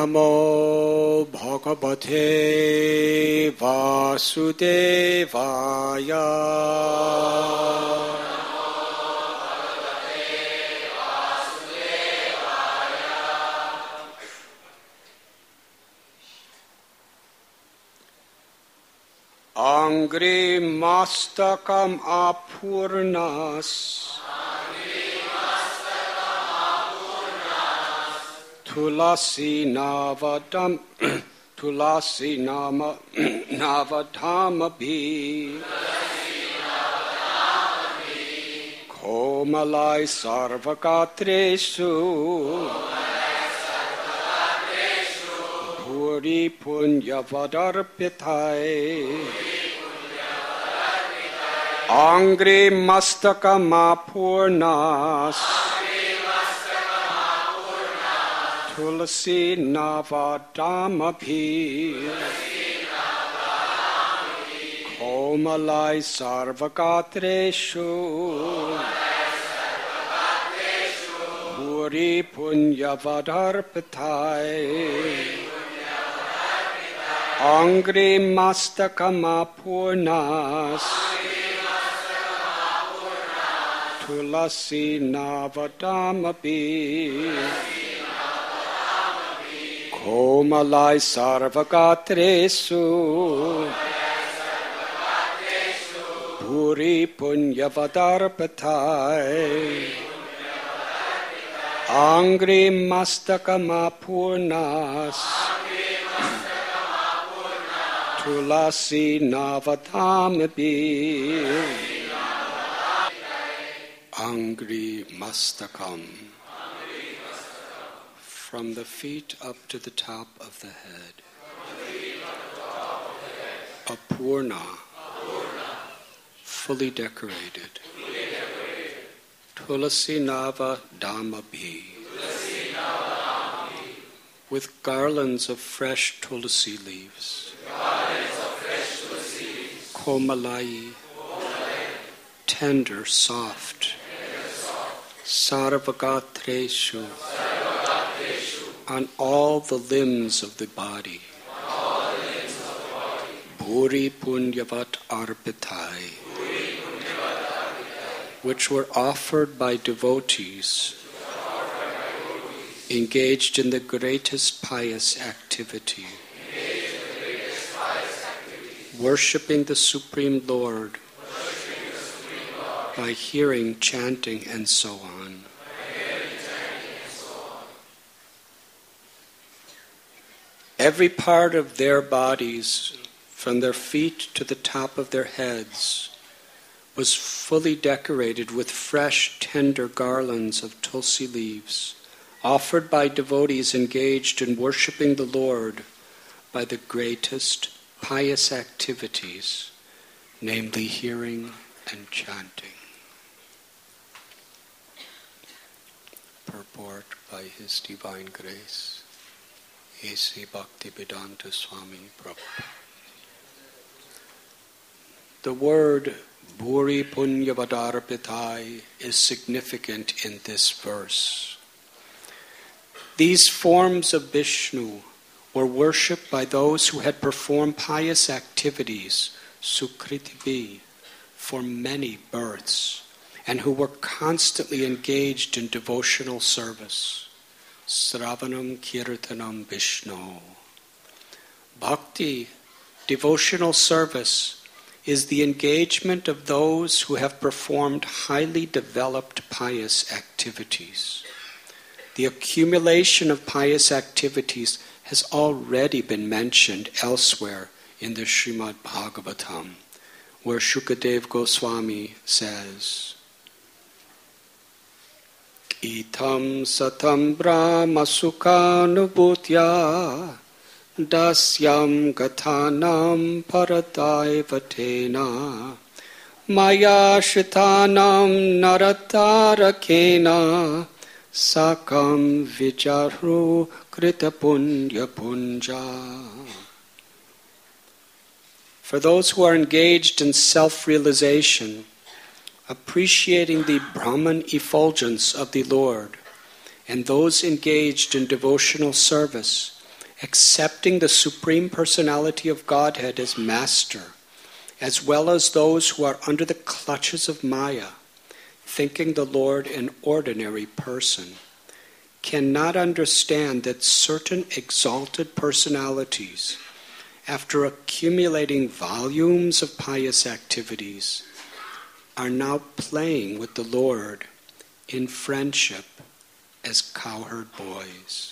Namo Bhagavate Vasudevaya. Angri Mastakam Apurnas Tulasi Navadam Tulasi Navadhamabhi Komalai Sarvakatresu Puri Punyavadarpitai Angri Mastakam Tulasi Navadhamabhi Komalai Sarvakatreshu Puri Punyavadarpitai Angri Mastakam Tulasi Navadhamabhi Komalai Sarvakatresu Puri Punyavadarpatai Angri Mastakam Tulasi Navadhamabhi Angri Mastakam. From the feet up to the top of the head. Apurna. Fully decorated. Tulasi Navadhamabhi. With garlands of fresh tulasi leaves. Komalai. Tender, soft. Sarvakatreshu. On all the limbs of the body. Bhuri Punyavat Arpitai. Which were offered by devotees engaged in the greatest pious activity. Worshipping the Supreme Lord by hearing, chanting, and so on. Every part of their bodies, from their feet to the top of their heads, was fully decorated with fresh, tender garlands of tulsi leaves, offered by devotees engaged in worshipping the Lord by the greatest pious activities, namely hearing and chanting. Purport by His Divine Grace, A.C. Bhaktivedanta Swami Prabhupada. The word Bhuri Punyavadarpitai is significant in this verse. These forms of Vishnu were worshipped by those who had performed pious activities, Sukritivi, for many births, and who were constantly engaged in devotional service. Sravanam Kirtanam Vishnu. Bhakti, devotional service, is the engagement of those who have performed highly developed pious activities. The accumulation of pious activities has already been mentioned elsewhere in the Srimad Bhagavatam, where Shukadev Goswami says, Itam satam brahma sukhanubhutya dasyam gathanam parataivatena maya shitanam naratarakena sakam vicharu kritapunya punja. For those who are engaged in self-realization, appreciating the Brahman effulgence of the Lord, and those engaged in devotional service, accepting the Supreme Personality of Godhead as Master, as well as those who are under the clutches of Maya, thinking the Lord an ordinary person, cannot understand that certain exalted personalities, after accumulating volumes of pious activities, are now playing with the Lord in friendship as cowherd boys.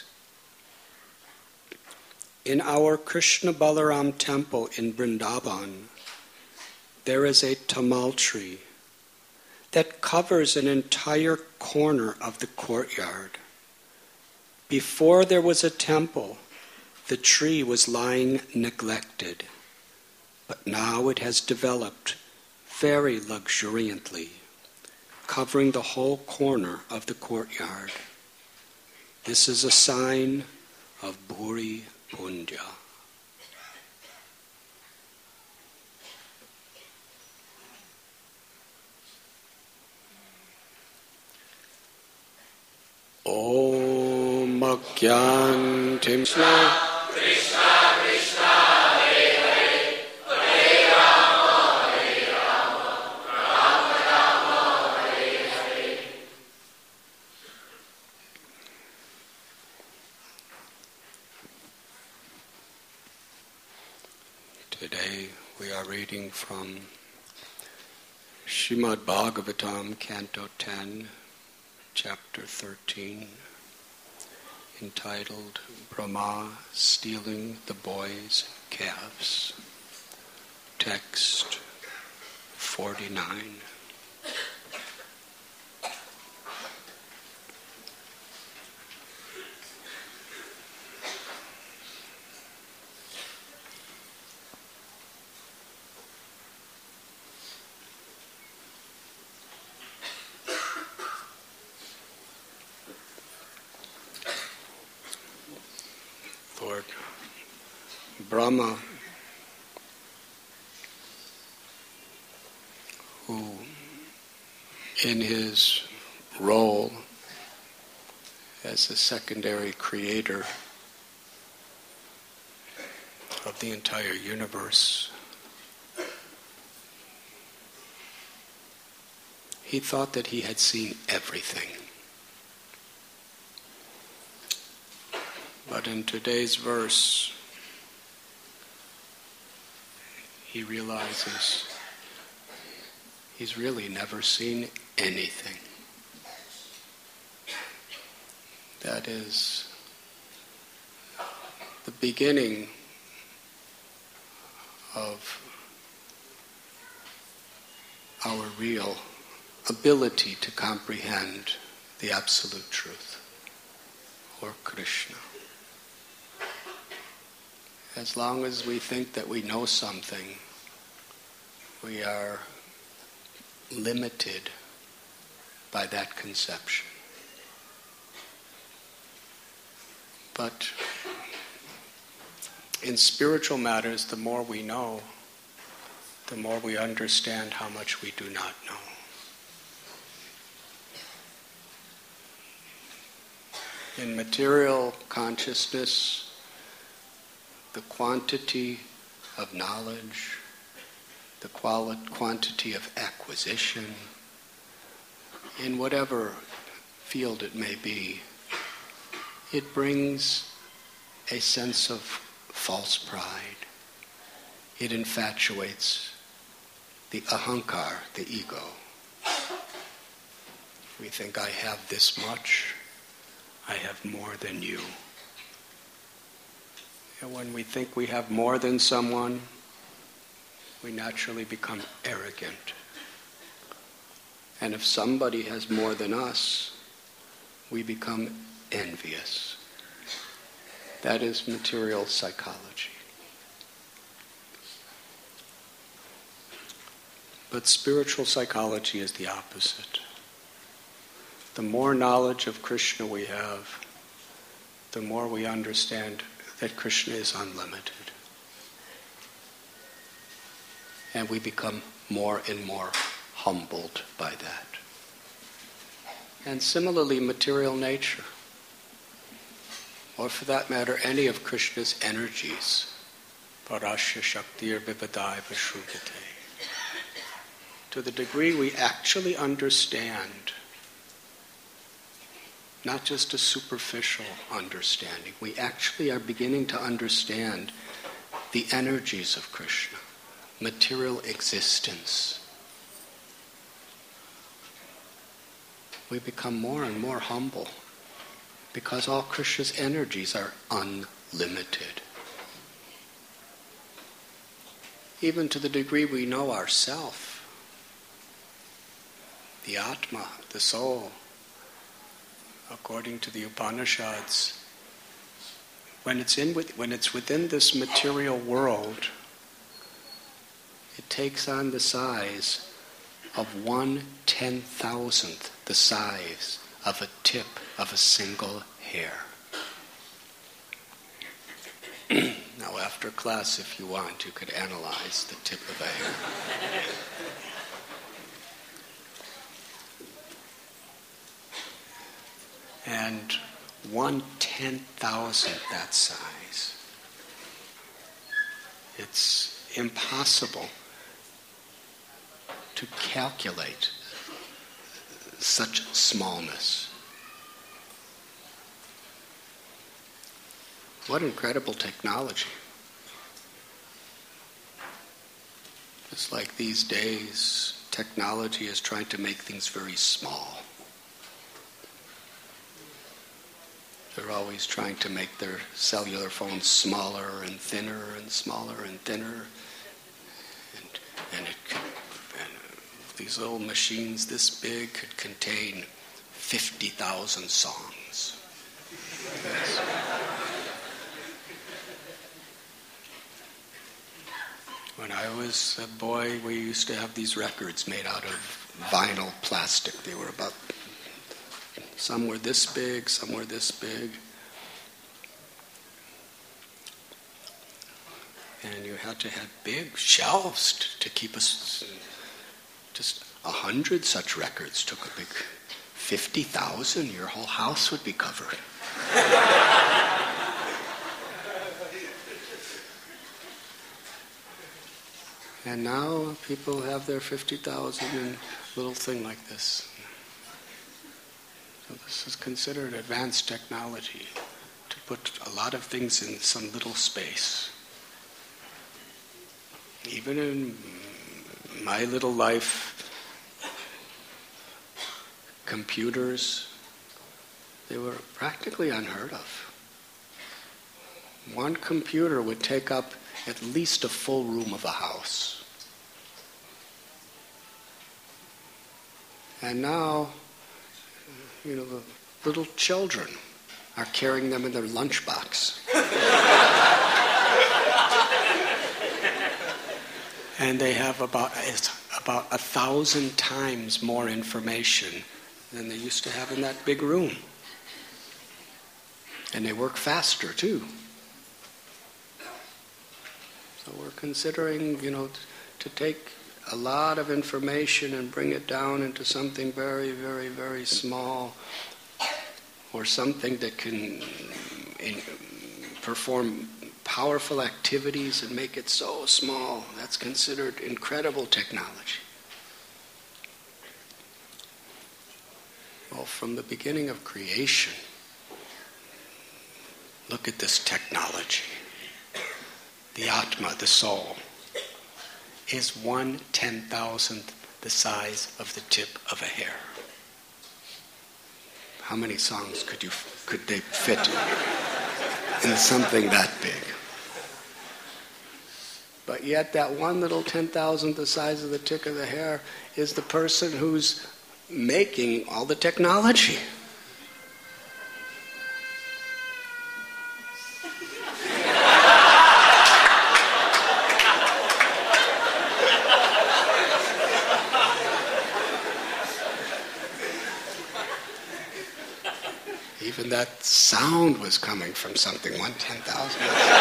In our Krishna Balaram temple in Vrindavan, there is a tamal tree that covers an entire corner of the courtyard. Before there was a temple, the tree was lying neglected, but now it has developed very luxuriantly, covering the whole corner of the courtyard. This is a sign of Bhuri Punya. Om Agyantim Krishna Krishna Krishna Hare Hare Hare Rama Hare Rama Rama Rama Hare Hare. Today we are reading from Srimad Bhagavatam, Canto 10, Chapter 13, entitled Brahma Stealing the Boys' Calves. Text 49. Lord, Brahma, who in his role as the secondary creator of the entire universe, he thought that he had seen everything. But in today's verse, he realizes he's really never seen anything. That is the beginning of our real ability to comprehend the Absolute Truth, or Krishna. As long as we think that we know something, we are limited by that conception. But in spiritual matters, the more we know, the more we understand how much we do not know. In material consciousness, the quantity of knowledge, the quantity of acquisition, in whatever field it may be, it brings a sense of false pride. It infatuates the ahankar, the ego. We think, I have this much, I have more than you. And when we think we have more than someone, we naturally become arrogant. And if somebody has more than us, we become envious. That is material psychology. But spiritual psychology is the opposite. The more knowledge of Krishna we have, the more we understand that Krishna is unlimited. And we become more and more humbled by that. And similarly, material nature. or for that matter, any of Krishna's energies. Parasya Shaktir Vivadai Vashrugate. To the degree we actually understand, not just a superficial understanding, we actually are beginning to understand the energies of Krishna, material existence. We become more and more humble because all Krishna's energies are unlimited. Even to the degree we know ourself, the Atma, the soul, according to the Upanishads, when it's within this material world, it takes on the size of 1/10,000th the size of a tip of a single hair. Now, after class, if you want, you could analyze the tip of a hair. And 1/10,000th that size. It's impossible to calculate such smallness. What incredible technology. It's like these days, technology is trying to make things very small. They're always trying to make their cellular phones smaller and thinner and smaller and thinner. And these little machines this big could contain 50,000 songs. Yes. When I was a boy, we used to have these records made out of vinyl plastic. They were about, some were this big, some were this big. And you had to have big shelves to keep us. Just 100 such records took a big 50,000. Your whole house would be covered. And now people have their 50,000 in a little thing like this. So this is considered advanced technology, to put a lot of things in some little space. Even in my little life, computers, they were practically unheard of. One computer would take up at least a full room of a house. And now, the little children are carrying them in their lunchbox. And they have about 1,000 times more information than they used to have in that big room. And they work faster, too. So we're considering, to take a lot of information and bring it down into something very, very, very small, or something that can perform powerful activities and make it so small. That's considered incredible technology. Well, from the beginning of creation, look at this technology. The Atma, the soul, is 1/10,000th the size of the tip of a hair. How many songs could they fit in something that big? But yet that one little 10,000th the size of the tip of the hair is the person who's making all the technology. Even that sound was coming from something 1/10,000.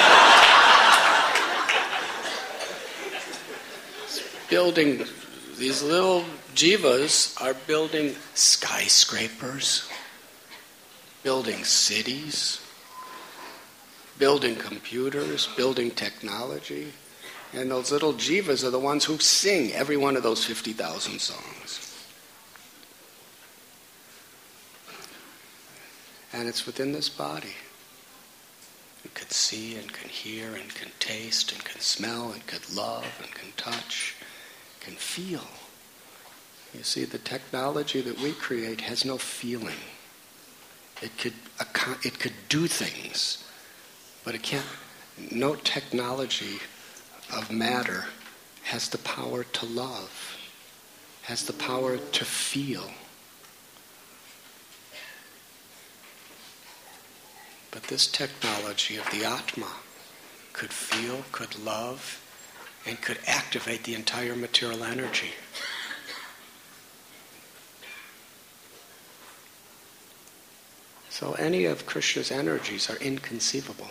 Building, these little jivas are building skyscrapers, building cities, building computers, building technology. And those little jivas are the ones who sing every one of those 50,000 songs. And it's within this body. It can see and can hear and can taste and can smell and can love and can touch, can feel. You see, the technology that we create has no feeling. It could do things, but it can't. No technology of matter has the power to love, has the power to feel. But this technology of the Atma could feel, could love, and could activate the entire material energy. So any of Krishna's energies are inconceivable.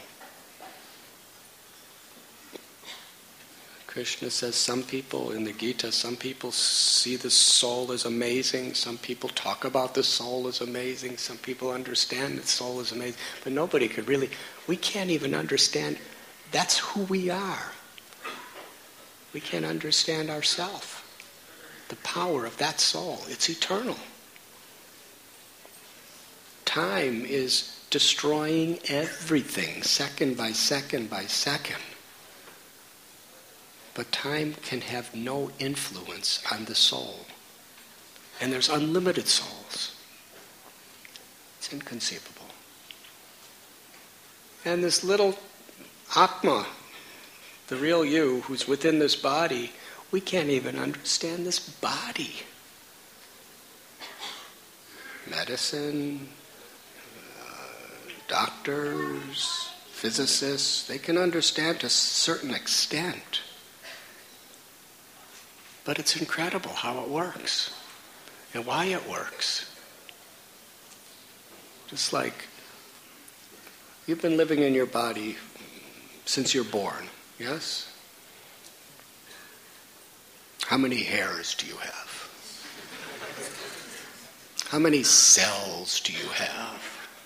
Krishna says some people in the Gita, some people see the soul as amazing, some people talk about the soul as amazing, some people understand the soul as amazing, but nobody could really, we can't even understand, that's who we are. We can't understand ourselves, the power of that soul. It's eternal. Time is destroying everything, second by second by second. But time can have no influence on the soul. And there's unlimited souls. It's inconceivable. And this little Atma, the real you who's within this body, we can't even understand this body. Medicine, doctors, physicists, they can understand to a certain extent. But it's incredible how it works and why it works. Just like you've been living in your body since you're born, yes? How many hairs do you have? How many cells do you have?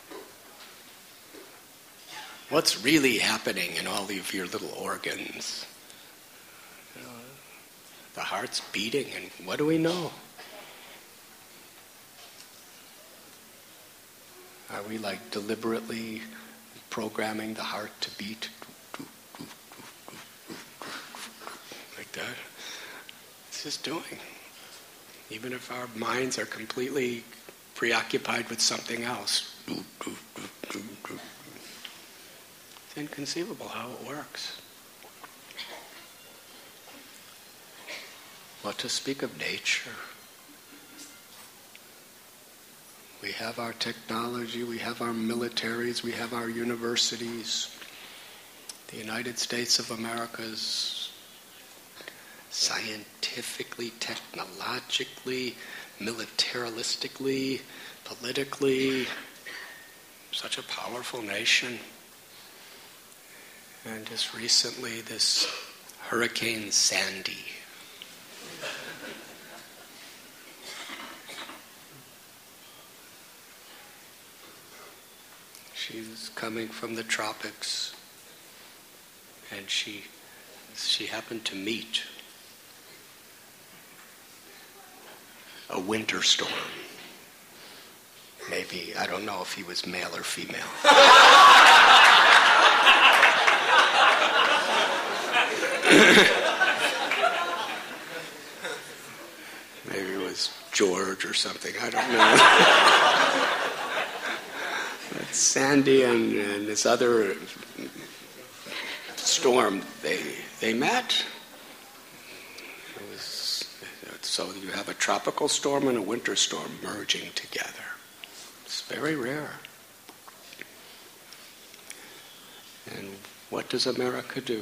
What's really happening in all of your little organs? The heart's beating, and what do we know? Are we like deliberately programming the heart to beat like that? It's just doing. Even if our minds are completely preoccupied with something else. It's inconceivable how it works. What to speak of nature? We have our technology, we have our militaries, we have our universities. The United States of America is scientifically, technologically, militaristically, politically, such a powerful nation. And just recently, this Hurricane Sandy. She's coming from the tropics, and she happened to meet a winter storm. Maybe, I don't know if he was male or female. Maybe it was George or something, I don't know. But Sandy and this other storm, they met. So you have a tropical storm and a winter storm merging together. It's very rare. And what does America do?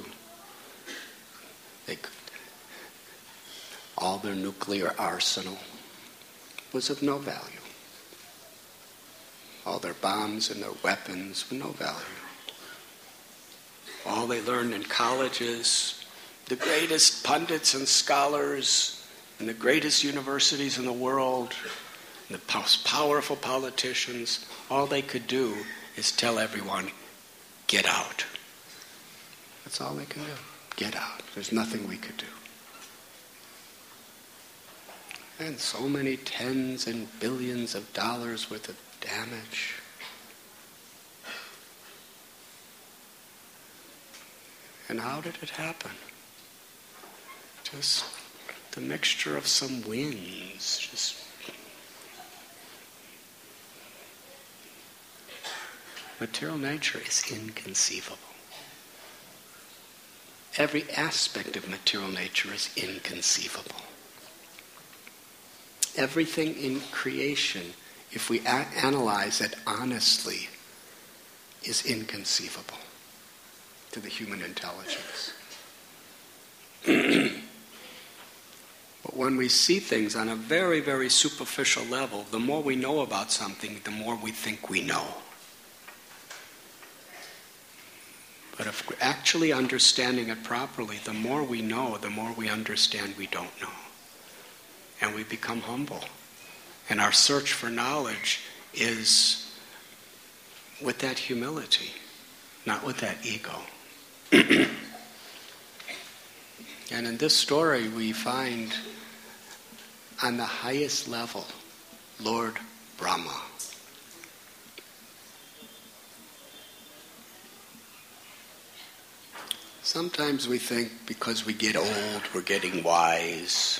All their nuclear arsenal was of no value. All their bombs and their weapons were no value. All they learned in colleges, the greatest pundits and scholars in the greatest universities in the world, the most powerful politicians, all they could do is tell everyone, get out. That's all they can do. Get out. There's nothing we could do. And so many tens and billions of dollars worth of damage. And how did it happen? Just the mixture of some winds. Just material nature is inconceivable. Every aspect of material nature is inconceivable. Everything in creation, if we analyze it honestly, is inconceivable to the human intelligence. But when we see things on a very, very superficial level, the more we know about something, the more we think we know. But if we're actually understanding it properly, the more we know, the more we understand we don't know. And we become humble. And our search for knowledge is with that humility, not with that ego. And in this story we find on the highest level Lord Brahma. Sometimes we think because we get old we're getting wise.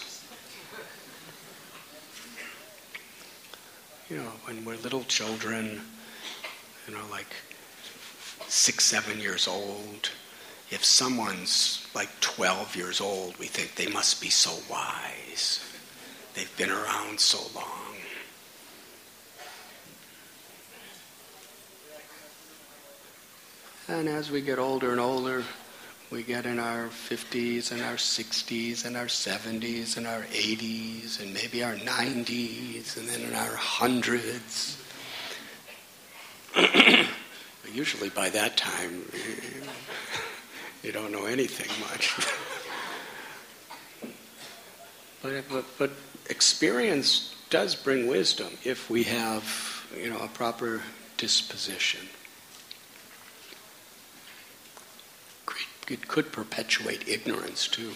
You know, when we're little children, like 6, 7 years old, if someone's like 12 years old, we think they must be so wise. They've been around so long. And as we get older and older, we get in our 50s and our 60s and our 70s and our 80s and maybe our 90s and then in our hundreds. But usually by that time, you don't know anything much. But experience does bring wisdom if we have, a proper disposition. It could perpetuate ignorance too.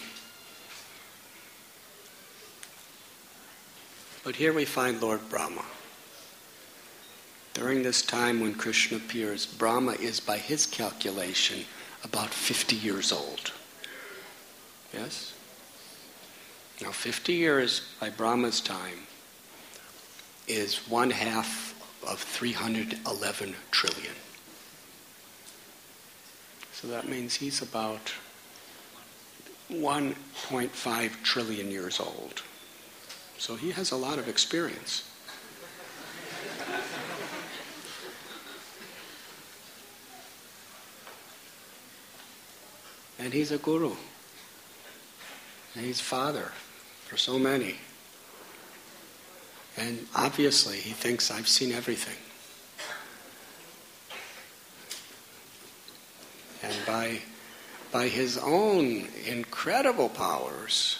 But here we find Lord Brahma. During this time when Krishna appears, Brahma is, by his calculation, about 50 years old. Yes? Now 50 years by Brahma's time is 1/2 of 311 trillion. So that means he's about 1.5 trillion years old. So he has a lot of experience. And he's a guru. And he's father for so many. And obviously he thinks, I've seen everything. And by his own incredible powers,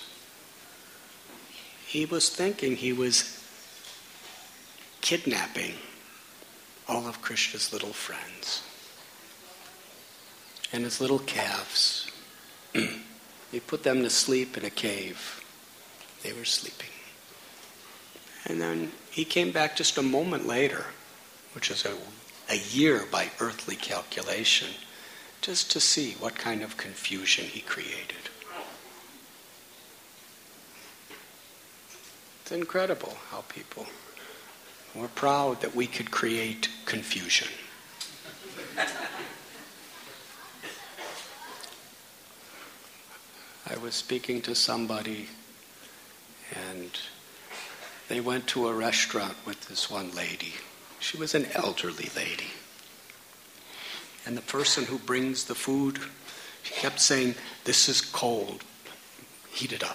he was thinking he was kidnapping all of Krishna's little friends and his little calves. He put them to sleep in a cave. They were sleeping. And then he came back just a moment later, which is a year by earthly calculation, just to see what kind of confusion he created. It's incredible how people were proud that we could create confusion. I was speaking to somebody and they went to a restaurant with this one lady. She was an elderly lady. And the person who brings the food, she kept saying, "This is cold, heat it up.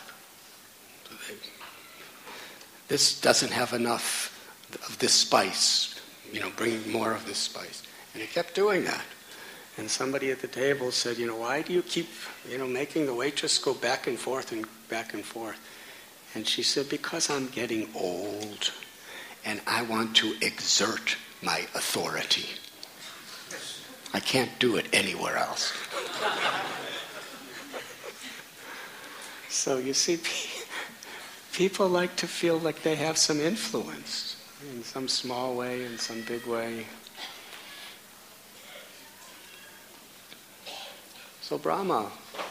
This doesn't have enough of this spice, bring more of this spice." And he kept doing that. And somebody at the table said, "Why do you keep, making the waitress go back and forth and back and forth?" And she said, "Because I'm getting old and I want to exert my authority." I can't do it anywhere else. So you see, people like to feel like they have some influence in some small way, in some big way. So Brahma,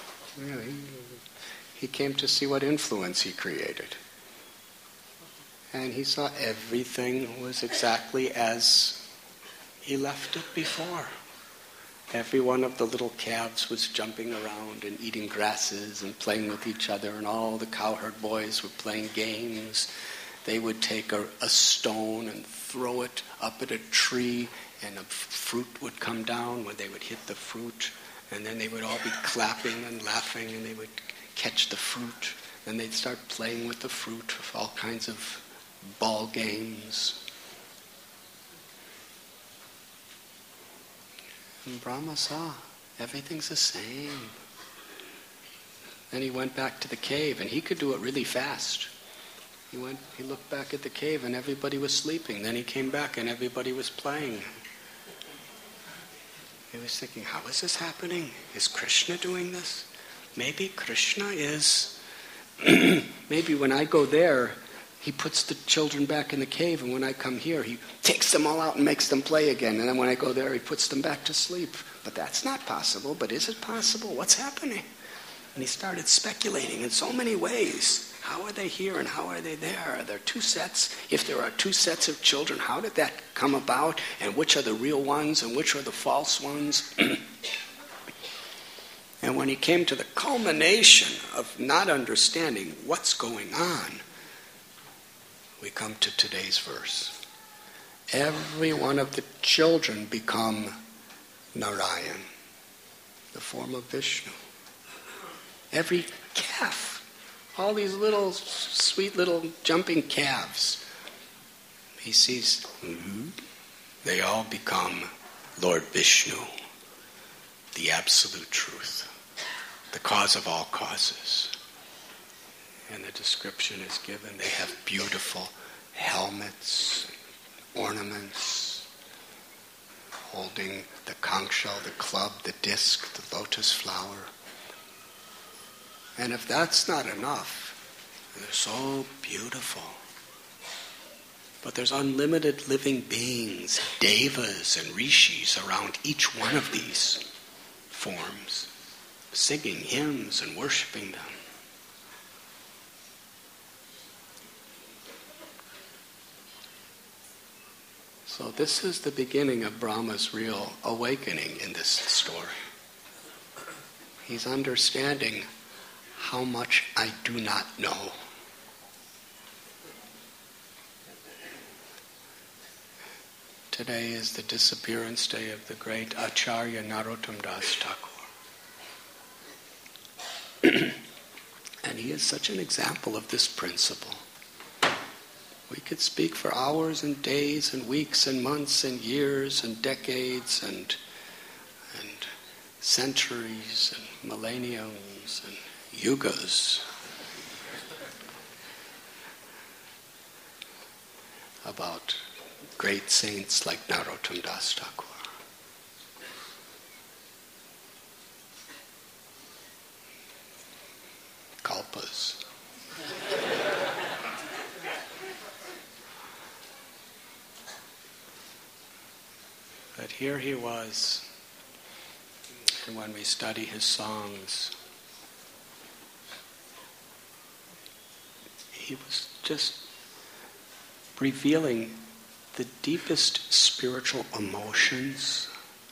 he came to see what influence he created. And he saw everything was exactly as he left it before. Every one of the little calves was jumping around and eating grasses and playing with each other, and all the cowherd boys were playing games. They would take a stone and throw it up at a tree, and a fruit would come down when they would hit the fruit, and then they would all be clapping and laughing, and they would catch the fruit. Then they'd start playing with the fruit with all kinds of ball games. And Brahma saw everything's the same. Then he went back to the cave, and he could do it really fast. He looked back at the cave, and everybody was sleeping. Then he came back, and everybody was playing. He was thinking, how is this happening? Is Krishna doing this? Maybe Krishna is... maybe when I go there, he puts the children back in the cave, and when I come here, he takes them all out and makes them play again. And then when I go there, he puts them back to sleep. But that's not possible. But is it possible? What's happening? And he started speculating in so many ways. How are they here and how are they there? Are there two sets? If there are two sets of children, how did that come about? And which are the real ones and which are the false ones? And when he came to the culmination of not understanding what's going on, we come to today's verse. Every one of the children become Narayan, the form of Vishnu. Every calf, all these little, sweet little jumping calves, he sees, they all become Lord Vishnu, the absolute truth, the cause of all causes. And the description is given. They have beautiful helmets, ornaments, holding the conch shell, the club, the disc, the lotus flower. And if that's not enough, they're so beautiful. But there's unlimited living beings, devas and rishis around each one of these forms, singing hymns and worshiping them. So this is the beginning of Brahma's real awakening in this story. He's understanding how much I do not know. Today is the disappearance day of the great Acharya Narottam Das Thakur. And he is such an example of this principle. We could speak for hours and days and weeks and months and years and decades and centuries and millenniums and yugas about great saints like Narottam Das Thakur. Kalpas. But here he was, and when we study his songs, he was just revealing the deepest spiritual emotions,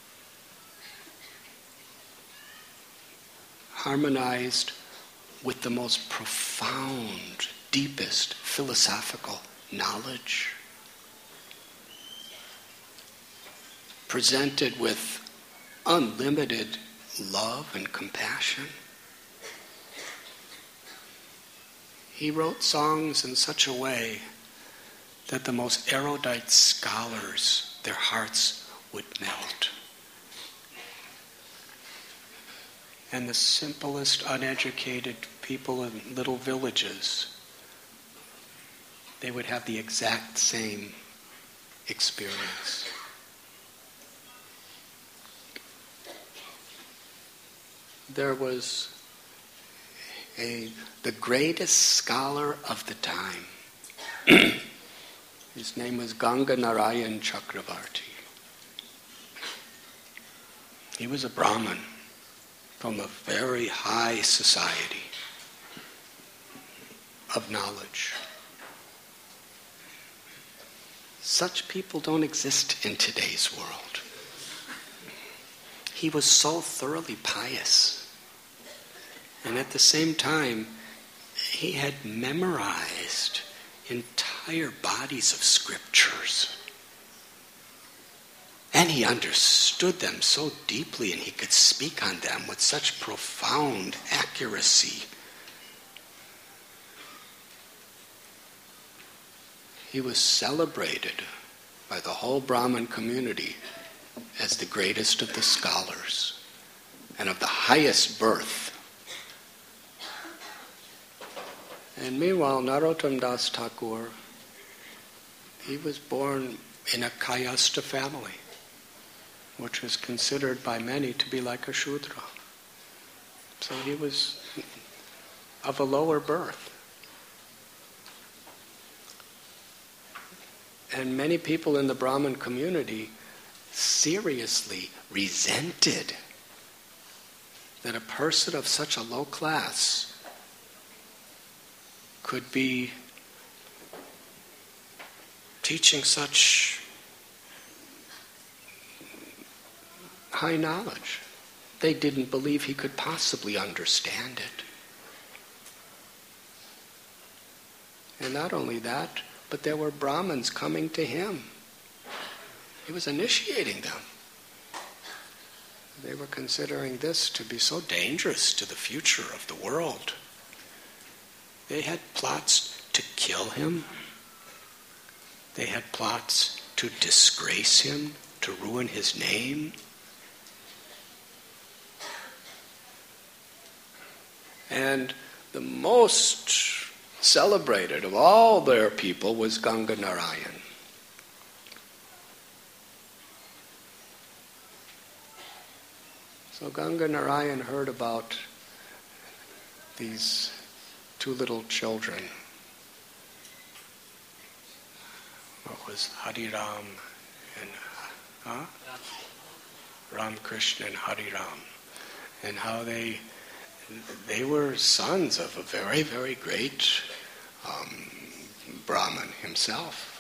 harmonized with the most profound, deepest philosophical knowledge, presented with unlimited love and compassion. He wrote songs in such a way that the most erudite scholars, their hearts would melt. And the simplest, uneducated people in little villages, they would have the exact same experience. there was the greatest scholar of the time. His name was Ganga Narayan Chakravarti. He was a Brahmin from a very high society of knowledge. Such people don't exist in today's world. He was so thoroughly pious. And at the same time, he had memorized entire bodies of scriptures. And he understood them so deeply, and he could speak on them with such profound accuracy. He was celebrated by the whole Brahmin community as the greatest of the scholars and of the highest birth. And meanwhile, Narottam Das Thakur, he was born in a Kayastha family, which was considered by many to be like a Shudra. So he was of a lower birth. And many people in the Brahmin community seriously resented that a person of such a low class could be teaching such high knowledge. They didn't believe he could possibly understand it. And not only that, but there were Brahmins coming to him. He was initiating them. They were considering this to be so dangerous to the future of the world. They had plots to kill him. They had plots to disgrace him, to ruin his name. And the most celebrated of all their people was Ganga Narayan. So Ganga Narayan heard about these two little children. What was Hari Ram and Ram Krishna and Hari Ram, and how they were sons of a very, very great Brahmin himself.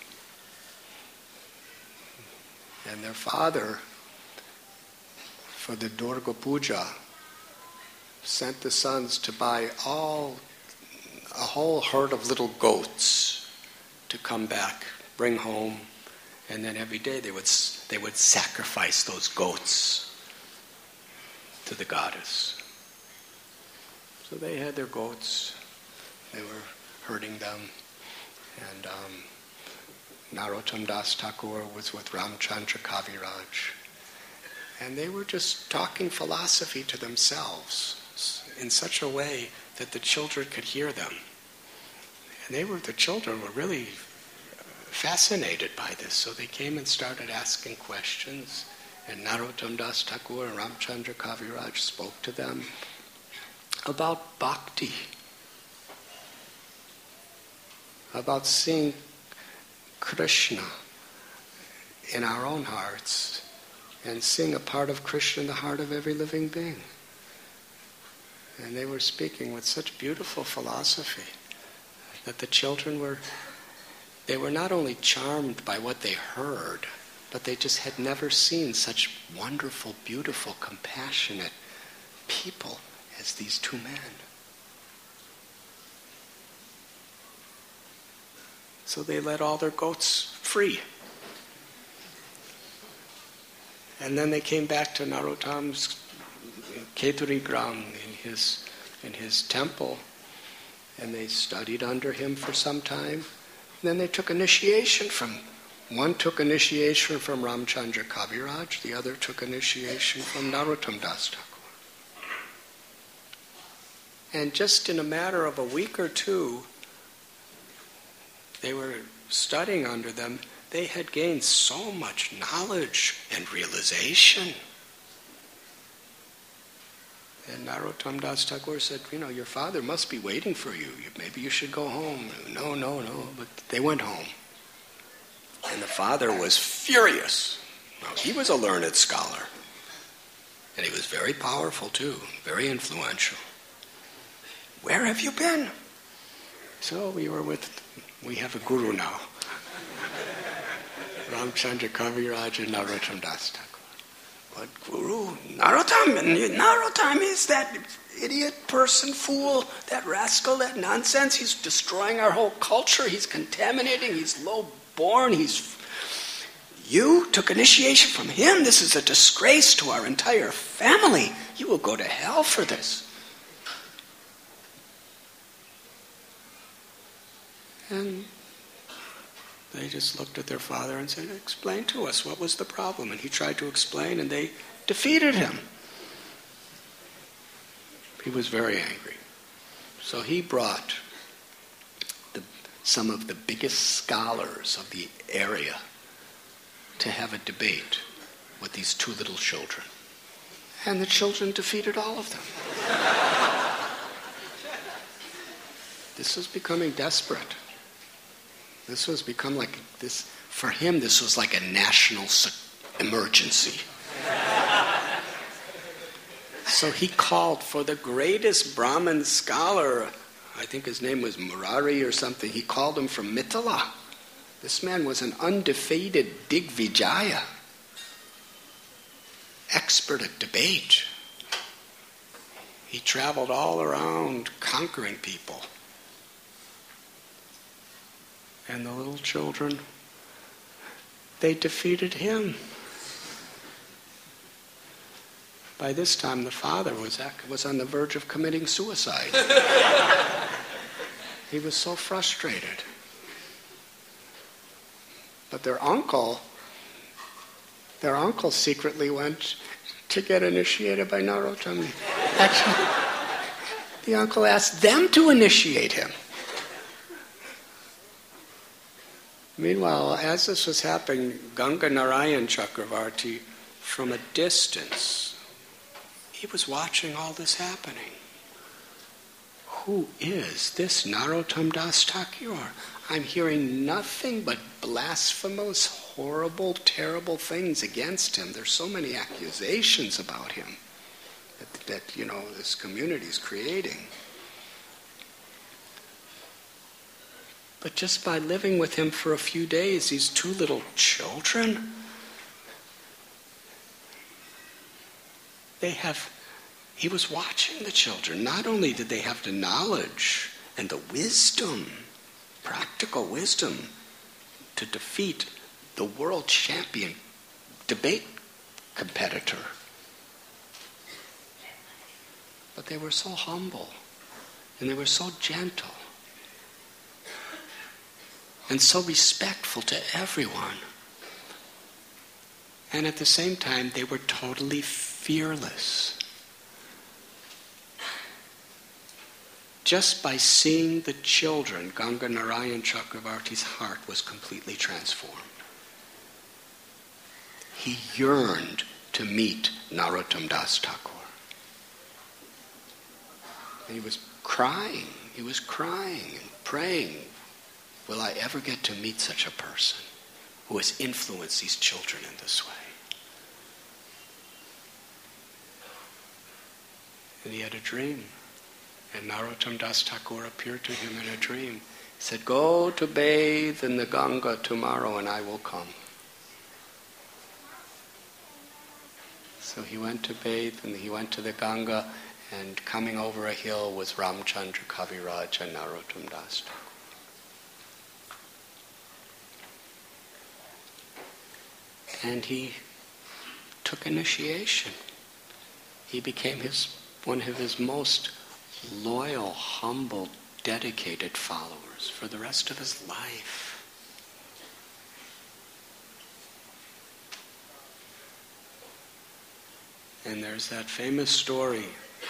And their father, for the Durga Puja, sent the sons to buy a whole herd of little goats to come back, bring home, and then every day they would sacrifice those goats to the goddess. So they had their goats, they were herding them, and Narottam Das Thakur was with Ramchandra Kaviraj. And they were just talking philosophy to themselves in such a way that the children could hear them. And the children were really fascinated by this, so they came and started asking questions, and Narottam Das Thakur and Ramchandra Kaviraj spoke to them about bhakti, about seeing Krishna in our own hearts and seeing a part of Krishna in the heart of every living being. And they were speaking with such beautiful philosophy that the children were not only charmed by what they heard, but they just had never seen such wonderful, beautiful, compassionate people as these two men. So they let all their goats free. And then they came back to Narottam's Keturi Gram in his temple, and they studied under him for some time. And then they took initiation one took initiation from Ramchandra Kaviraj, the other took initiation from Narottam Das Thakur. And just in a matter of a week or two, they were studying under them. They had gained so much knowledge and realization And Narottam Das Thakur said, your father must be waiting for you. Maybe you should go home. No. But they went home. And the father was furious. Now, he was a learned scholar. And he was very powerful too, very influential. Where have you been? So we have a guru now. Ramchandra Kaviraj and Narottam Das Thakur. What guru? Narottam is that idiot person, fool, that rascal, that nonsense. He's destroying our whole culture. He's contaminating. He's low-born. You took initiation from him. This is a disgrace to our entire family. You will go to hell for this. And they just looked at their father and said, explain to us, what was the problem? And he tried to explain, and they defeated him. He was very angry. So he brought some of the biggest scholars of the area to have a debate with these two little children. And the children defeated all of them. This was becoming desperate. This was become like this, for him this was like a national emergency. So he called for the greatest Brahmin scholar, I think his name was Murari or something, he called him from Mithila. This man was an undefeated Digvijaya, expert at debate. He traveled all around conquering people. And the little children, they defeated him. By this time, the father was on the verge of committing suicide. He was so frustrated. But their uncle secretly went to get initiated by Narottam. Actually, the uncle asked them to initiate him. Meanwhile, as this was happening, Ganga Narayan Chakravarti, from a distance, he was watching all this happening. Who is this Narottam Das Thakur? I'm hearing nothing but blasphemous, horrible, terrible things against him. There's so many accusations about him that this community is creating. But just by living with him for a few days, these two little children, he was watching the children. Not only did they have the knowledge and the wisdom, practical wisdom, to defeat the world champion debate competitor, but they were so humble and they were so gentle and so respectful to everyone. And at the same time, they were totally fearless. Just by seeing the children, Ganga Narayan Chakravarti's heart was completely transformed. He yearned to meet Narottam Das Thakur. And he was crying and praying, will I ever get to meet such a person who has influenced these children in this way? And he had a dream. And Narottam Das Thakur appeared to him in a dream. He said, go to bathe in the Ganga tomorrow and I will come. So he went to bathe and he went to the Ganga, and coming over a hill was Ramchandra Kaviraj and Narottam Das Thakur. And he took initiation. He became one of his most loyal, humble, dedicated followers for the rest of his life. And there's that famous story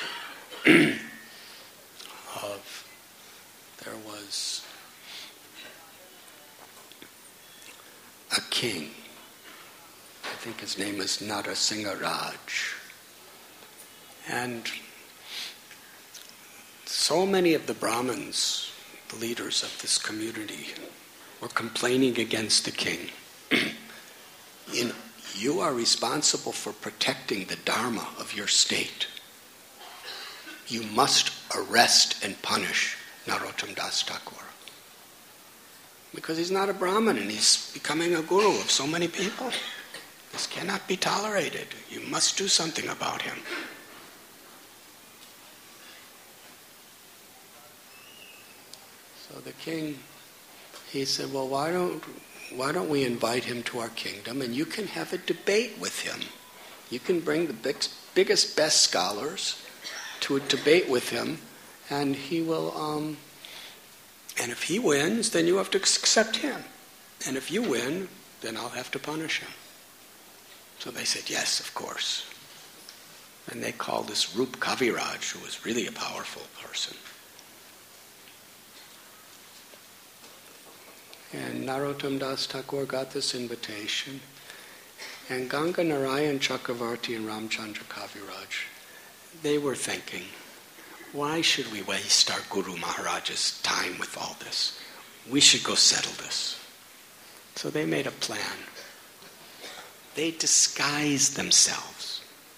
of there was a king. I think his name is Narasimha Raj. And So many of the Brahmins, the leaders of this community, were complaining against the king. You are responsible for protecting the dharma of your state. You must arrest and punish Narottam Das Thakur. Because he's not a Brahmin and he's becoming a guru of so many people. This cannot be tolerated. You must do something about him. So the king, he said, well, why don't we invite him to our kingdom and you can have a debate with him. You can bring the biggest, best scholars to a debate with him, and he will, and if he wins, then you have to accept him. And if you win, then I'll have to punish him. So they said, yes, of course. And they called this Rup Kaviraj, who was really a powerful person. And Narottam Das Thakur got this invitation. And Ganga Narayan Chakravarti and Ramchandra Kaviraj, they were thinking, why should we waste our Guru Maharaj's time with all this? We should go settle this. So they made a plan. They disguised themselves.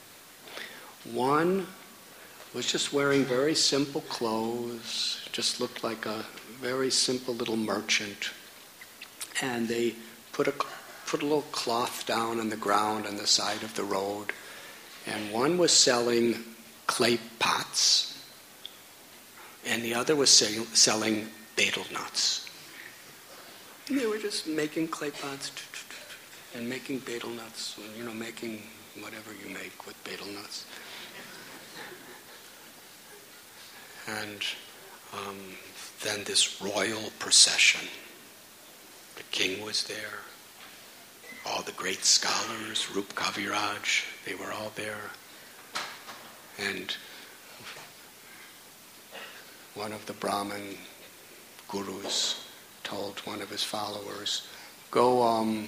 One was just wearing very simple clothes, just looked like a very simple little merchant. And they put a little cloth down on the ground on the side of the road. And one was selling clay pots, and the other was selling betel nuts. And they were just making clay pots and making betel nuts, making whatever you make with betel nuts. And then this royal procession. The king was there. All the great scholars, Rup Kaviraj, they were all there. And one of the Brahmin gurus told one of his followers, go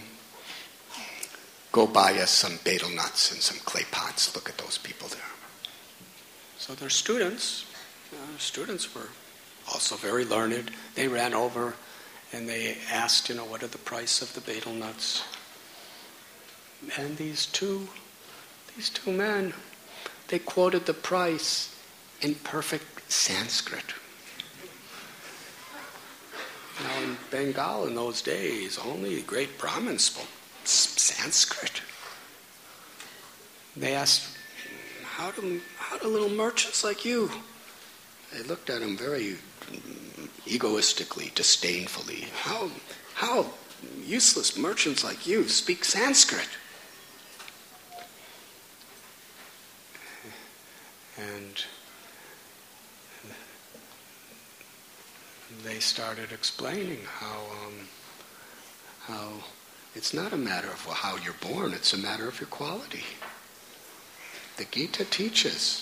buy us some betel nuts and some clay pots. Look at those people there. So their students were also very learned. They ran over and they asked, what are the price of the betel nuts? And these two men, they quoted the price in perfect Sanskrit. Now in Bengal in those days, only great Brahmins spoke Sanskrit. They asked, how do little merchants like you? They looked at him very egoistically, disdainfully. How useless merchants like you speak Sanskrit? And they started explaining how it's not a matter of how you're born, it's a matter of your quality. The Gita teaches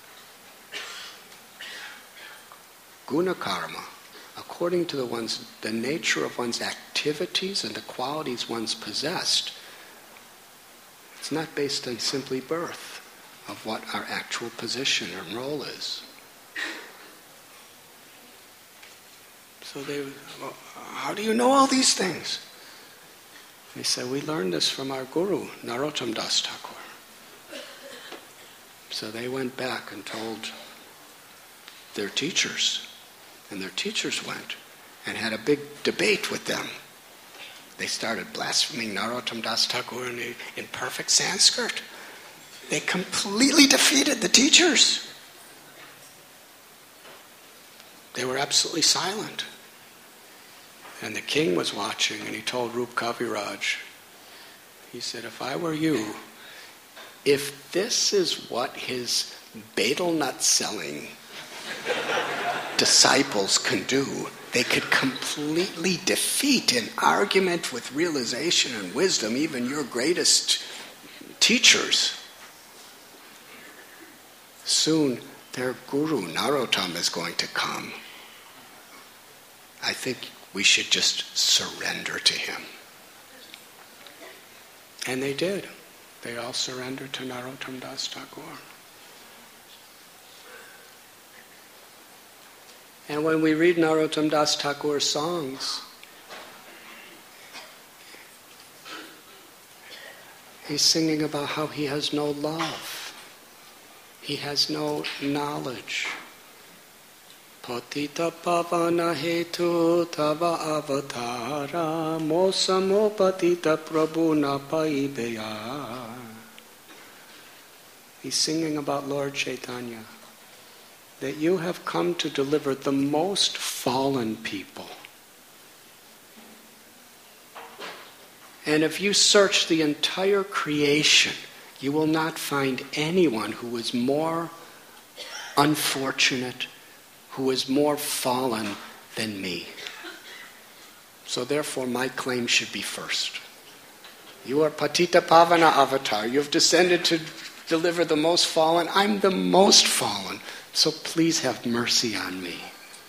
guna karma, according to the nature of one's activities and the qualities one's possessed. It's not based on simply birth, of what our actual position and role is. So how do you know all these things? They said, we learned this from our guru, Narottam Das Thakur. So they went back and told their teachers, and their teachers went and had a big debate with them. They started blaspheming Narottam Das Thakur in perfect Sanskrit. They completely defeated the teachers. They were absolutely silent. And the king was watching, and he told Rup Kaviraj, he said, if I were you, if this is what his betel nut selling disciples can do, they could completely defeat in argument with realization and wisdom even your greatest teachers. Soon their guru Narottam is going to come. I think we should just surrender to him. And they did. They all surrendered to Narottam Das Thakur. And when we read Narottam Das Thakur's songs, he's singing about how he has no love. He has no knowledge. Patita pavana hetu tava avatara mosamo patita prabhu napaibeya. He's singing about Lord Chaitanya, that you have come to deliver the most fallen people. And if you search the entire creation, you will not find anyone who is more unfortunate, who is more fallen than me. So therefore my claim should be first. You are Patita Pavana Avatar. You have descended to deliver the most fallen. I'm the most fallen. So please have mercy on me.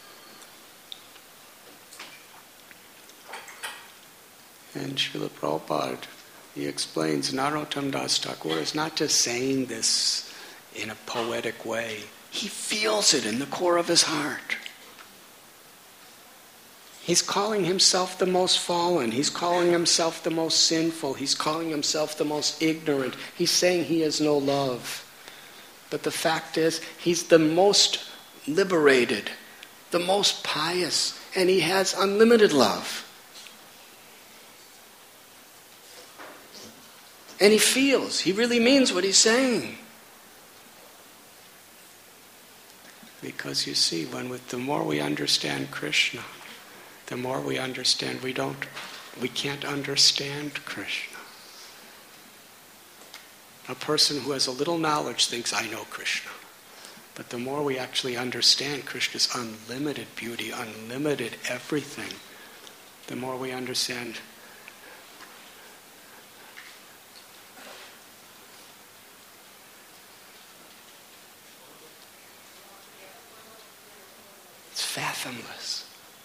And Srila Prabhupada, he explains, Narottam Das Thakur is not just saying this in a poetic way. He feels it in the core of his heart. He's calling himself the most fallen. He's calling himself the most sinful. He's calling himself the most ignorant. He's saying he has no love. But the fact is, he's the most liberated, the most pious, and he has unlimited love. And he feels, he really means what he's saying. Because you see, the more we understand Krishna, the more we understand we can't understand Krishna. A person who has a little knowledge thinks, I know Krishna. But the more we actually understand Krishna's unlimited beauty, unlimited everything, the more we understand it's fathomless.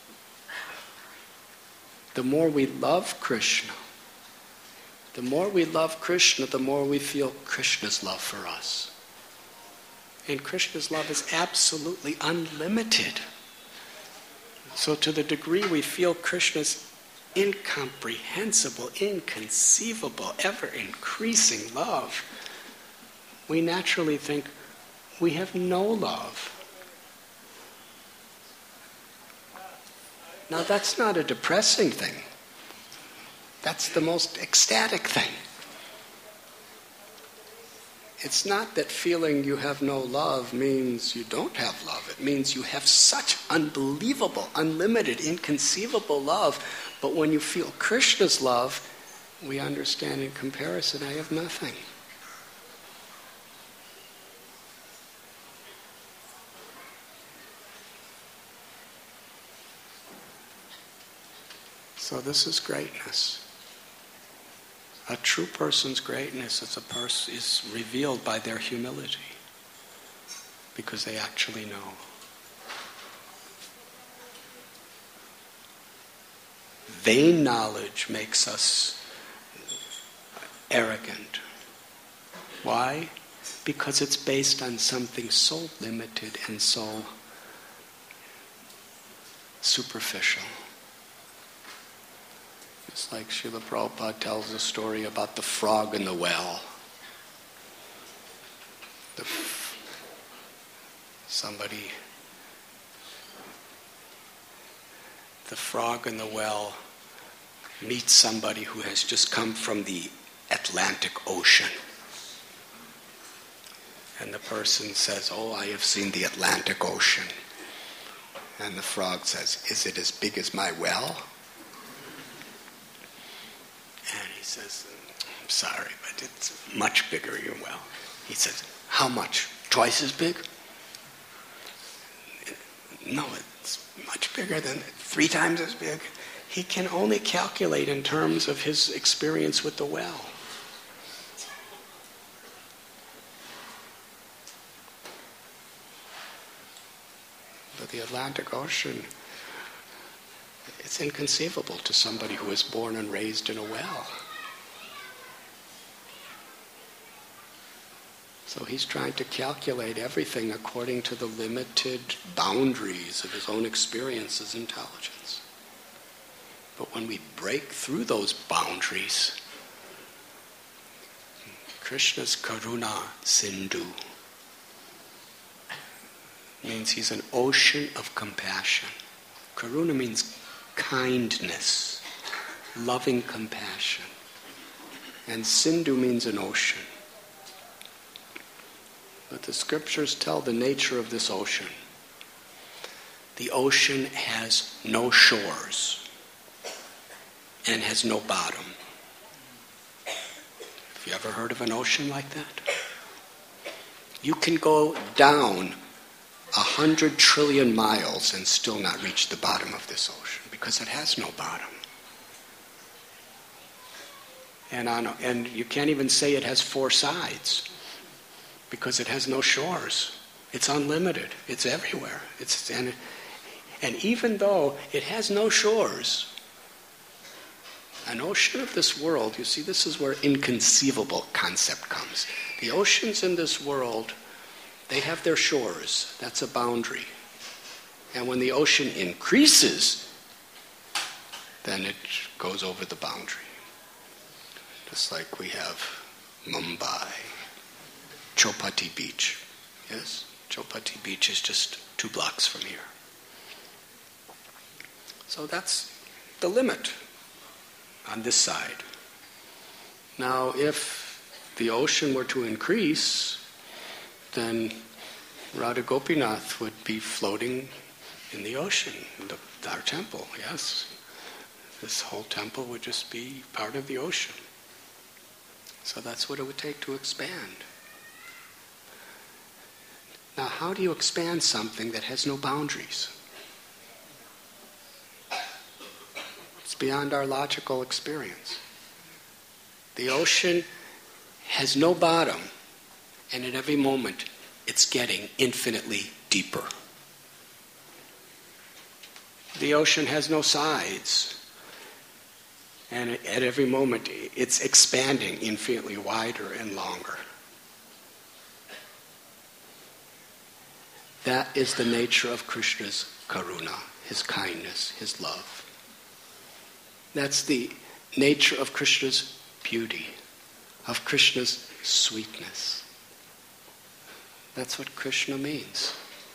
The more we love Krishna, the more we feel Krishna's love for us. And Krishna's love is absolutely unlimited. So to the degree we feel Krishna's incomprehensible, inconceivable, ever-increasing love, we naturally think we have no love. Now that's not a depressing thing. That's the most ecstatic thing. It's not that feeling you have no love means you don't have love. It means you have such unbelievable, unlimited, inconceivable love. But when you feel Krishna's love, we understand in comparison, I have nothing. So this is greatness. A true person's greatness is revealed by their humility, because they actually know. Vain knowledge makes us arrogant. Why? Because it's based on something so limited and so superficial. It's like Srila Prabhupada tells a story about the frog in the well. The frog in the well meets somebody who has just come from the Atlantic Ocean. And the person says, "Oh, I have seen the Atlantic Ocean." And the frog says, "Is it as big as my well?" And he says, "I'm sorry, but it's much bigger than your well." He says, "How much? Twice as big?" "No, it's much bigger than 3 times as big." He can only calculate in terms of his experience with the well. But the Atlantic Ocean, it's inconceivable to somebody who was born and raised in a well. So he's trying to calculate everything according to the limited boundaries of his own experiences, intelligence. But when we break through those boundaries, Krishna's Karuna Sindhu means he's an ocean of compassion. Karuna means kindness, loving compassion. And Sindhu means an ocean. But the scriptures tell the nature of this ocean. The ocean has no shores and has no bottom. Have you ever heard of an ocean like that? You can go down 100 trillion miles and still not reach the bottom of this ocean because it has no bottom. And you can't even say it has four sides because it has no shores. It's unlimited. It's everywhere. And even though it has no shores, an ocean of this world, you see, this is where inconceivable concept comes. The oceans in this world, they have their shores. That's a boundary. And when the ocean increases, then it goes over the boundary. Just like we have Mumbai, Chowpatty Beach. Yes? Chowpatty Beach is just 2 blocks from here. So that's the limit on this side. Now, if the ocean were to increase, then Radha Gopinath would be floating in the ocean, our temple, yes. This whole temple would just be part of the ocean. So that's what it would take to expand. Now, how do you expand something that has no boundaries? It's beyond our logical experience. The ocean has no bottom, and at every moment it's getting infinitely deeper. The ocean has no sides, and at every moment it's expanding infinitely wider and longer. That is the nature of Krishna's karuna, his kindness, his love. That's the nature of Krishna's beauty, of Krishna's sweetness. That's what Krishna means.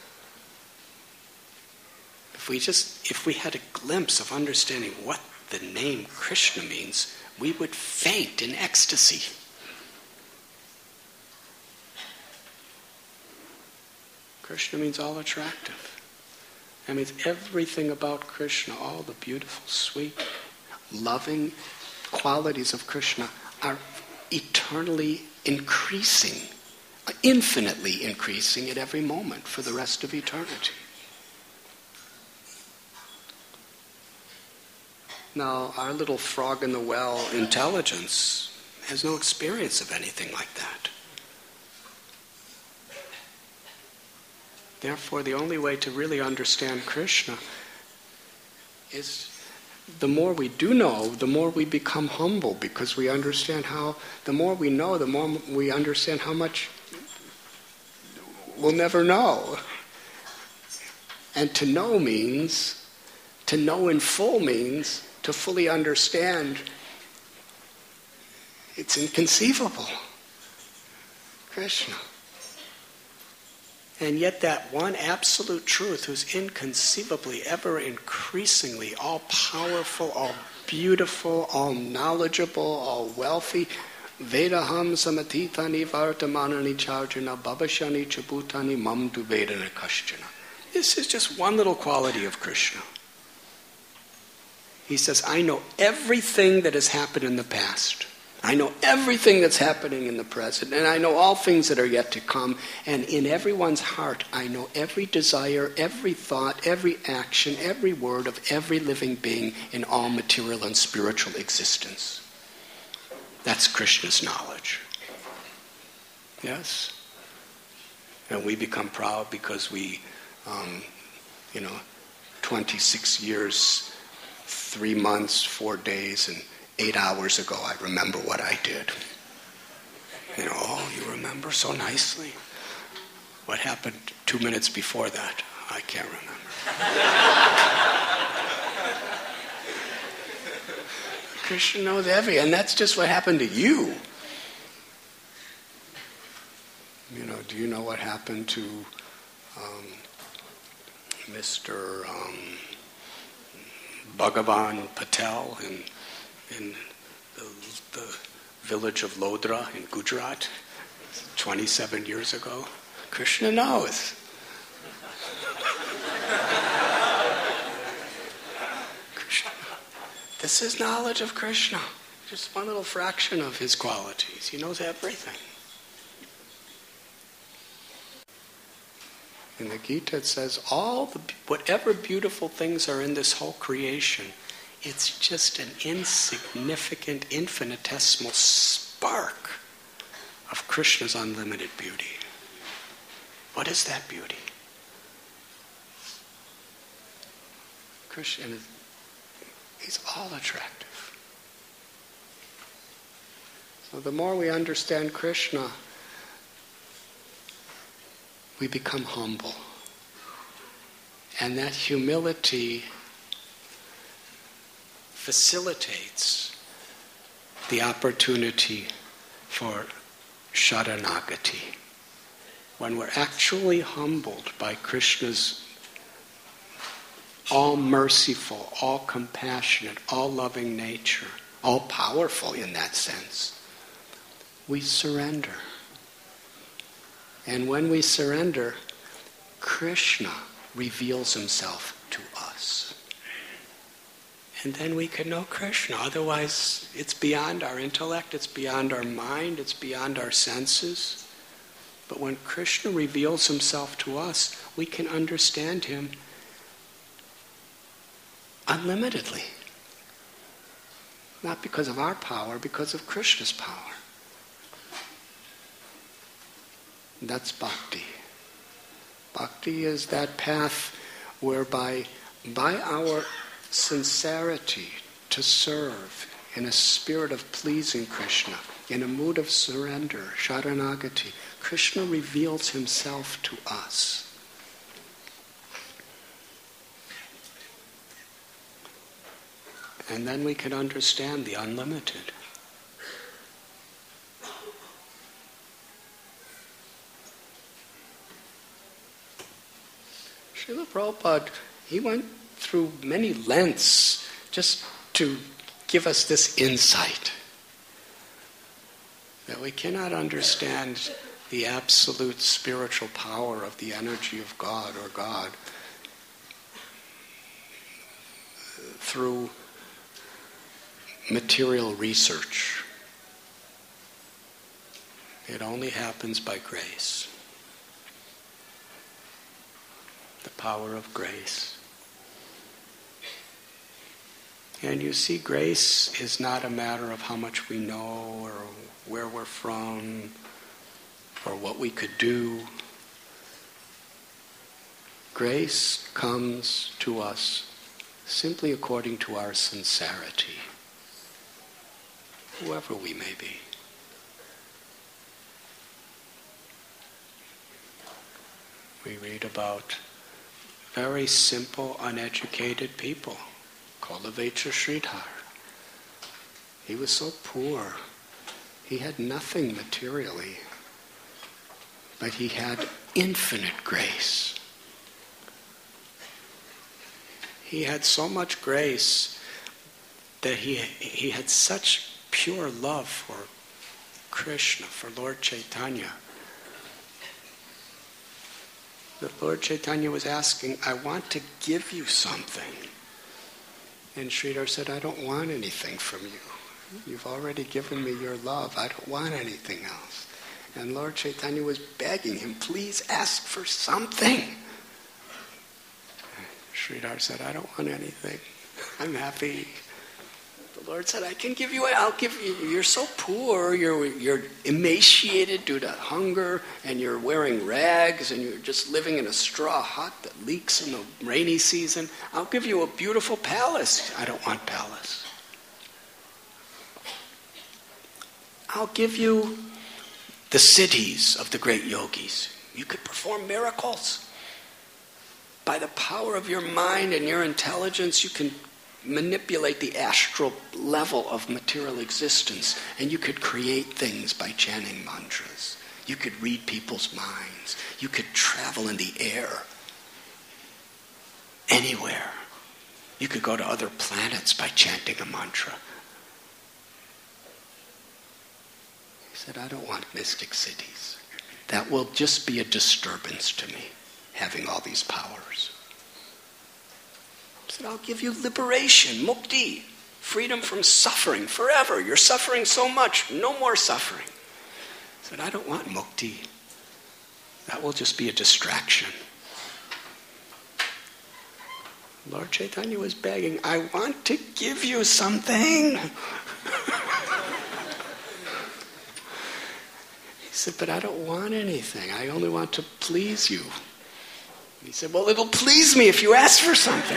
If we had a glimpse of understanding what the name Krishna means, we would faint in ecstasy. Krishna means all attractive. That means everything about Krishna, all the beautiful, sweet, loving qualities of Krishna are eternally increasing, infinitely increasing at every moment for the rest of eternity. Now, our little frog in the well intelligence has no experience of anything like that. Therefore, the only way to really understand Krishna is the more we do know, the more we become humble, because we understand how, the more we know, the more we understand how much we'll never know. And to know means, to know in full means, to fully understand, it's inconceivable. Krishna. And yet that one absolute truth who's inconceivably, ever increasingly all-powerful, all-beautiful, all-knowledgeable, all-wealthy, Vedaham samatitani vartamanani charjana babashani chabutani mamdu vedana kashjana. This is just one little quality of Krishna. He says, I know everything that has happened in the past. I know everything that's happening in the present, and I know all things that are yet to come, and in everyone's heart I know every desire, every thought, every action, every word of every living being in all material and spiritual existence. That's Krishna's knowledge. Yes? And we become proud because we, 26 years, 3 months, 4 days, and 8 hours ago, I remember what I did. You remember so nicely. What happened 2 minutes before that? I can't remember. Krishna knows everything, and that's just what happened to you. Do you know what happened to Mr. Bhagavan Patel in the village of Lodra in Gujarat 27 years ago? Krishna knows. Krishna. This is knowledge of Krishna. Just one little fraction of his qualities. He knows everything. In the Gita it says, whatever beautiful things are in this whole creation, it's just an insignificant, infinitesimal spark of Krishna's unlimited beauty. What is that beauty? Krishna, he's all attractive. So the more we understand Krishna, we become humble. And that humility facilitates the opportunity for sharanagati. When we're actually humbled by Krishna's all-merciful, all-compassionate, all-loving nature, all-powerful in that sense, we surrender. And when we surrender, Krishna reveals himself to us. And then we can know Krishna. Otherwise, it's beyond our intellect, it's beyond our mind, it's beyond our senses. But when Krishna reveals himself to us, we can understand him unlimitedly. Not because of our power, because of Krishna's power. That's bhakti. Bhakti is that path whereby, by our sincerity to serve in a spirit of pleasing Krishna, in a mood of surrender, sharanagati, Krishna reveals himself to us. And then we can understand the unlimited. Srila Prabhupada, he went through many lengths just to give us this insight that we cannot understand the absolute spiritual power of the energy of God or God through material research. It only happens by grace. The power of grace. And you see, grace is not a matter of how much we know or where we're from or what we could do. Grace comes to us simply according to our sincerity, whoever we may be. We read about very simple, uneducated people. Kolavecha Sridhar. He was so poor. He had nothing materially, but he had infinite grace. He had so much grace that he had such pure love for Krishna, for Lord Chaitanya. That Lord Chaitanya was asking, I want to give you something. And Sridhar said, I don't want anything from you. You've already given me your love. I don't want anything else. And Lord Chaitanya was begging him, please ask for something. Sridhar said, I don't want anything. I'm happy. The Lord said, I'll give you, you're so poor, you're emaciated due to hunger, and you're wearing rags, and you're just living in a straw hut that leaks in the rainy season. I'll give you a beautiful palace. I don't want palace. I'll give you the siddhis of the great yogis. You could perform miracles. By the power of your mind and your intelligence, you can manipulate the astral level of material existence, and you could create things by chanting mantras. You could read people's minds. You could travel in the air. Anywhere. You could go to other planets by chanting a mantra. He said, I don't want mystic siddhis. That will just be a disturbance to me, having all these powers. He said, I'll give you liberation, mukti, freedom from suffering forever. You're suffering so much, no more suffering. He said, I don't want mukti. That will just be a distraction. Lord Chaitanya was begging, I want to give you something. He said, but I don't want anything. I only want to please you. He said, well, it'll please me if you ask for something.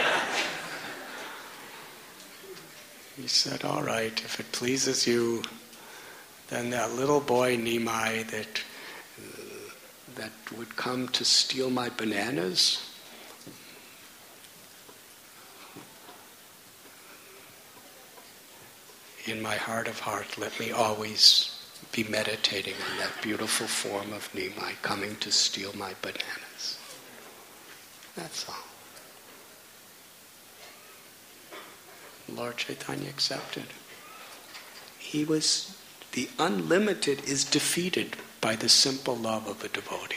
He said, all right, if it pleases you, then that little boy Nimai that would come to steal my bananas, in my heart of heart, let me always be meditating on that beautiful form of Nimai coming to steal my bananas. That's all. Lord Chaitanya accepted. The unlimited is defeated by the simple love of a devotee.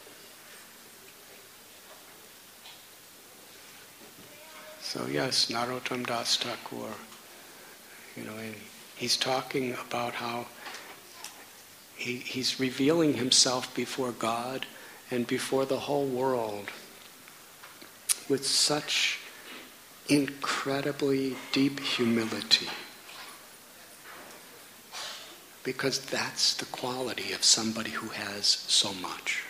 So yes, Narottam Das Thakur, and he's talking about how he's revealing himself before God and before the whole world with such incredibly deep humility. Because that's the quality of somebody who has so much.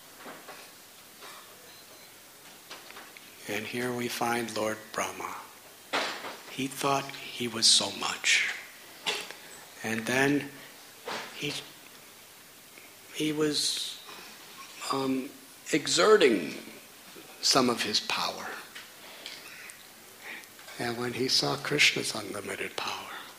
And here we find Lord Brahma. He thought he was so much. And then he was exerting some of his power. And when he saw Krishna's unlimited power,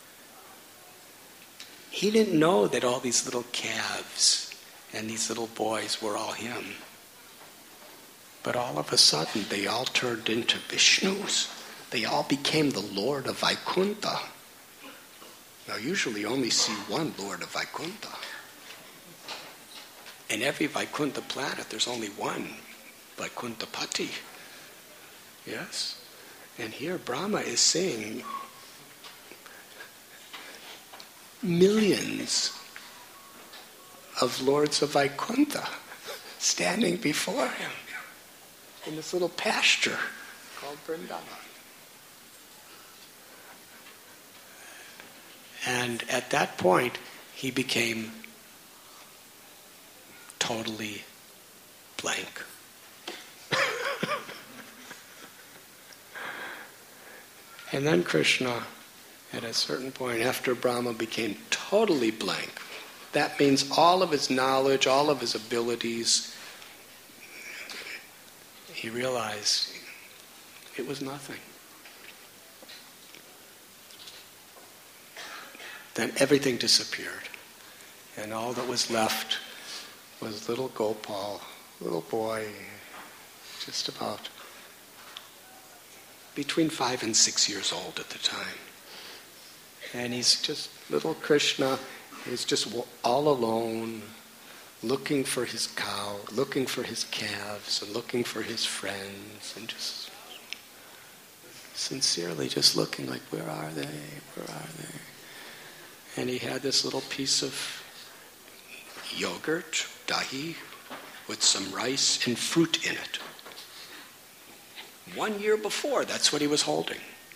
he didn't know that all these little calves and these little boys were all him. But all of a sudden, they all turned into Vishnus. They all became the Lord of Vaikuntha. Now, usually you only see one Lord of Vaikuntha. In every Vaikuntha planet, there's only one Vaikuntha-pati. Yes? And here Brahma is seeing millions of lords of Vaikuntha standing before him in this little pasture called Vrindavan. And at that point, he became totally blank. And then Krishna, at a certain point, after Brahma became totally blank, that means all of his knowledge, all of his abilities, he realized it was nothing. Then everything disappeared. And all that was left was little Gopal, little boy, just about between 5 and 6 years old at the time. And he's just, little Krishna is just all alone, looking for his cow, looking for his calves, and looking for his friends, and just sincerely just looking like, where are they? Where are they? And he had this little piece of yogurt, dahi, with some rice and fruit in it. 1 year before, that's what he was holding.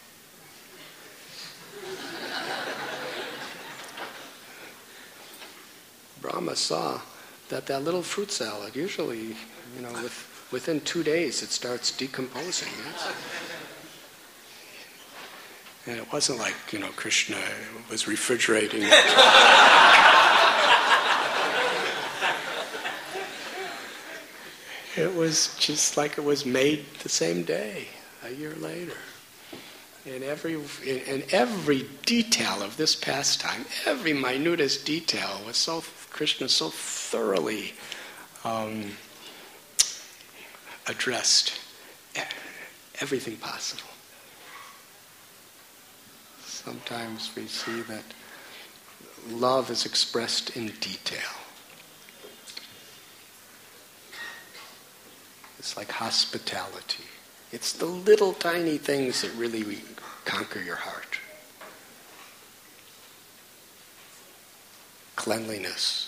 Brahma saw that little fruit salad, usually, within 2 days it starts decomposing. Yes? And it wasn't like, Krishna was refrigerating it. It was just like it was made the same day, a year later. And every detail of this pastime, every minutest detail was Krishna so thoroughly addressed everything possible. Sometimes we see that love is expressed in detail. It's like hospitality. It's the little tiny things that really conquer your heart. Cleanliness.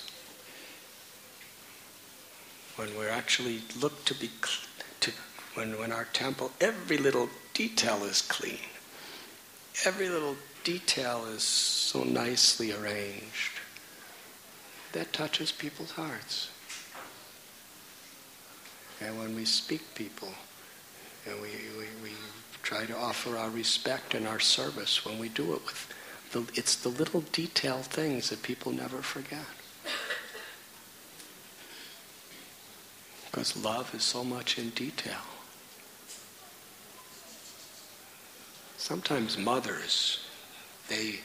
When we're actually look to be, when our temple, every little detail is clean. Every little detail is so nicely arranged. That touches people's hearts. And when we speak people, and we try to offer our respect and our service, when we do it it's the little detailed things that people never forget. Because love is so much in detail. Sometimes mothers, they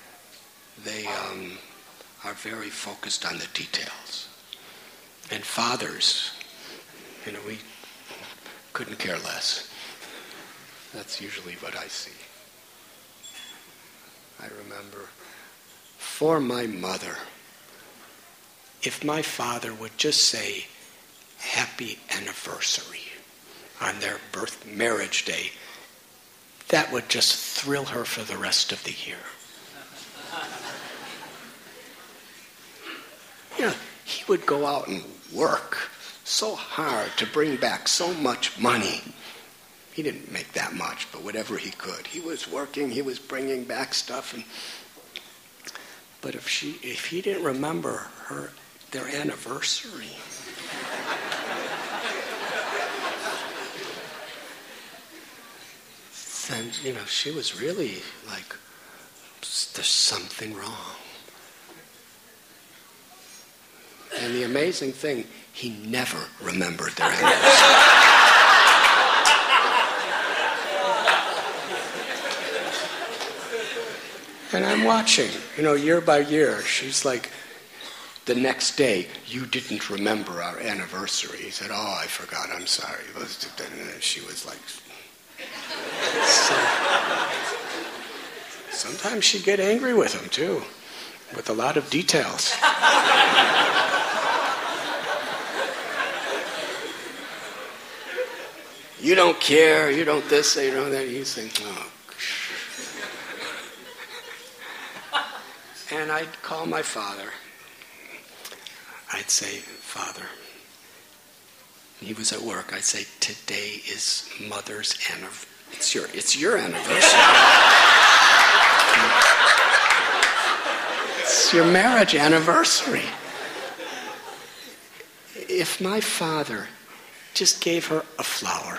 are very focused on the details. And fathers, we couldn't care less. That's usually what I see. I remember, for my mother, if my father would just say, happy anniversary on their marriage day, that would just thrill her for the rest of the year. He would go out and work so hard to bring back so much money. He didn't make that much, but whatever he could. He was working, he was bringing back stuff. But if he didn't remember their anniversary, then, she was really like, there's something wrong. And the amazing thing, he never remembered their anniversary. And I'm watching, year by year. She's like, the next day, you didn't remember our anniversary. He said, oh, I forgot, I'm sorry. And she was like... Sometimes she'd get angry with him, too, with a lot of details. You don't care, you don't this, you don't that. He's saying, oh. And I'd call my father. I'd say, Father, he was at work. I'd say, today is Mother's anniversary. It's your anniversary. It's your marriage anniversary. If my father just gave her a flower,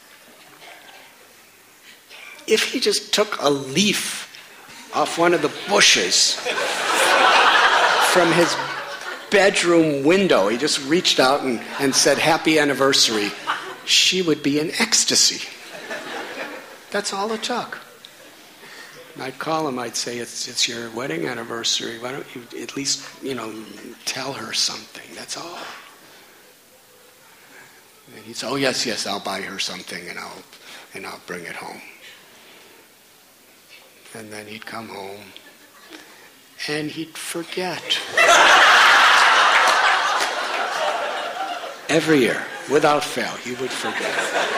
if he just took a leaf off one of the bushes from his bedroom window, he just reached out and said, happy anniversary, she would be in ecstasy. That's all it took. I'd call him, I'd say, it's your wedding anniversary. Why don't you at least, tell her something? That's all. And he'd say, oh, yes, I'll buy her something and I'll bring it home. And then he'd come home and he'd forget. Every year, without fail, he would forget.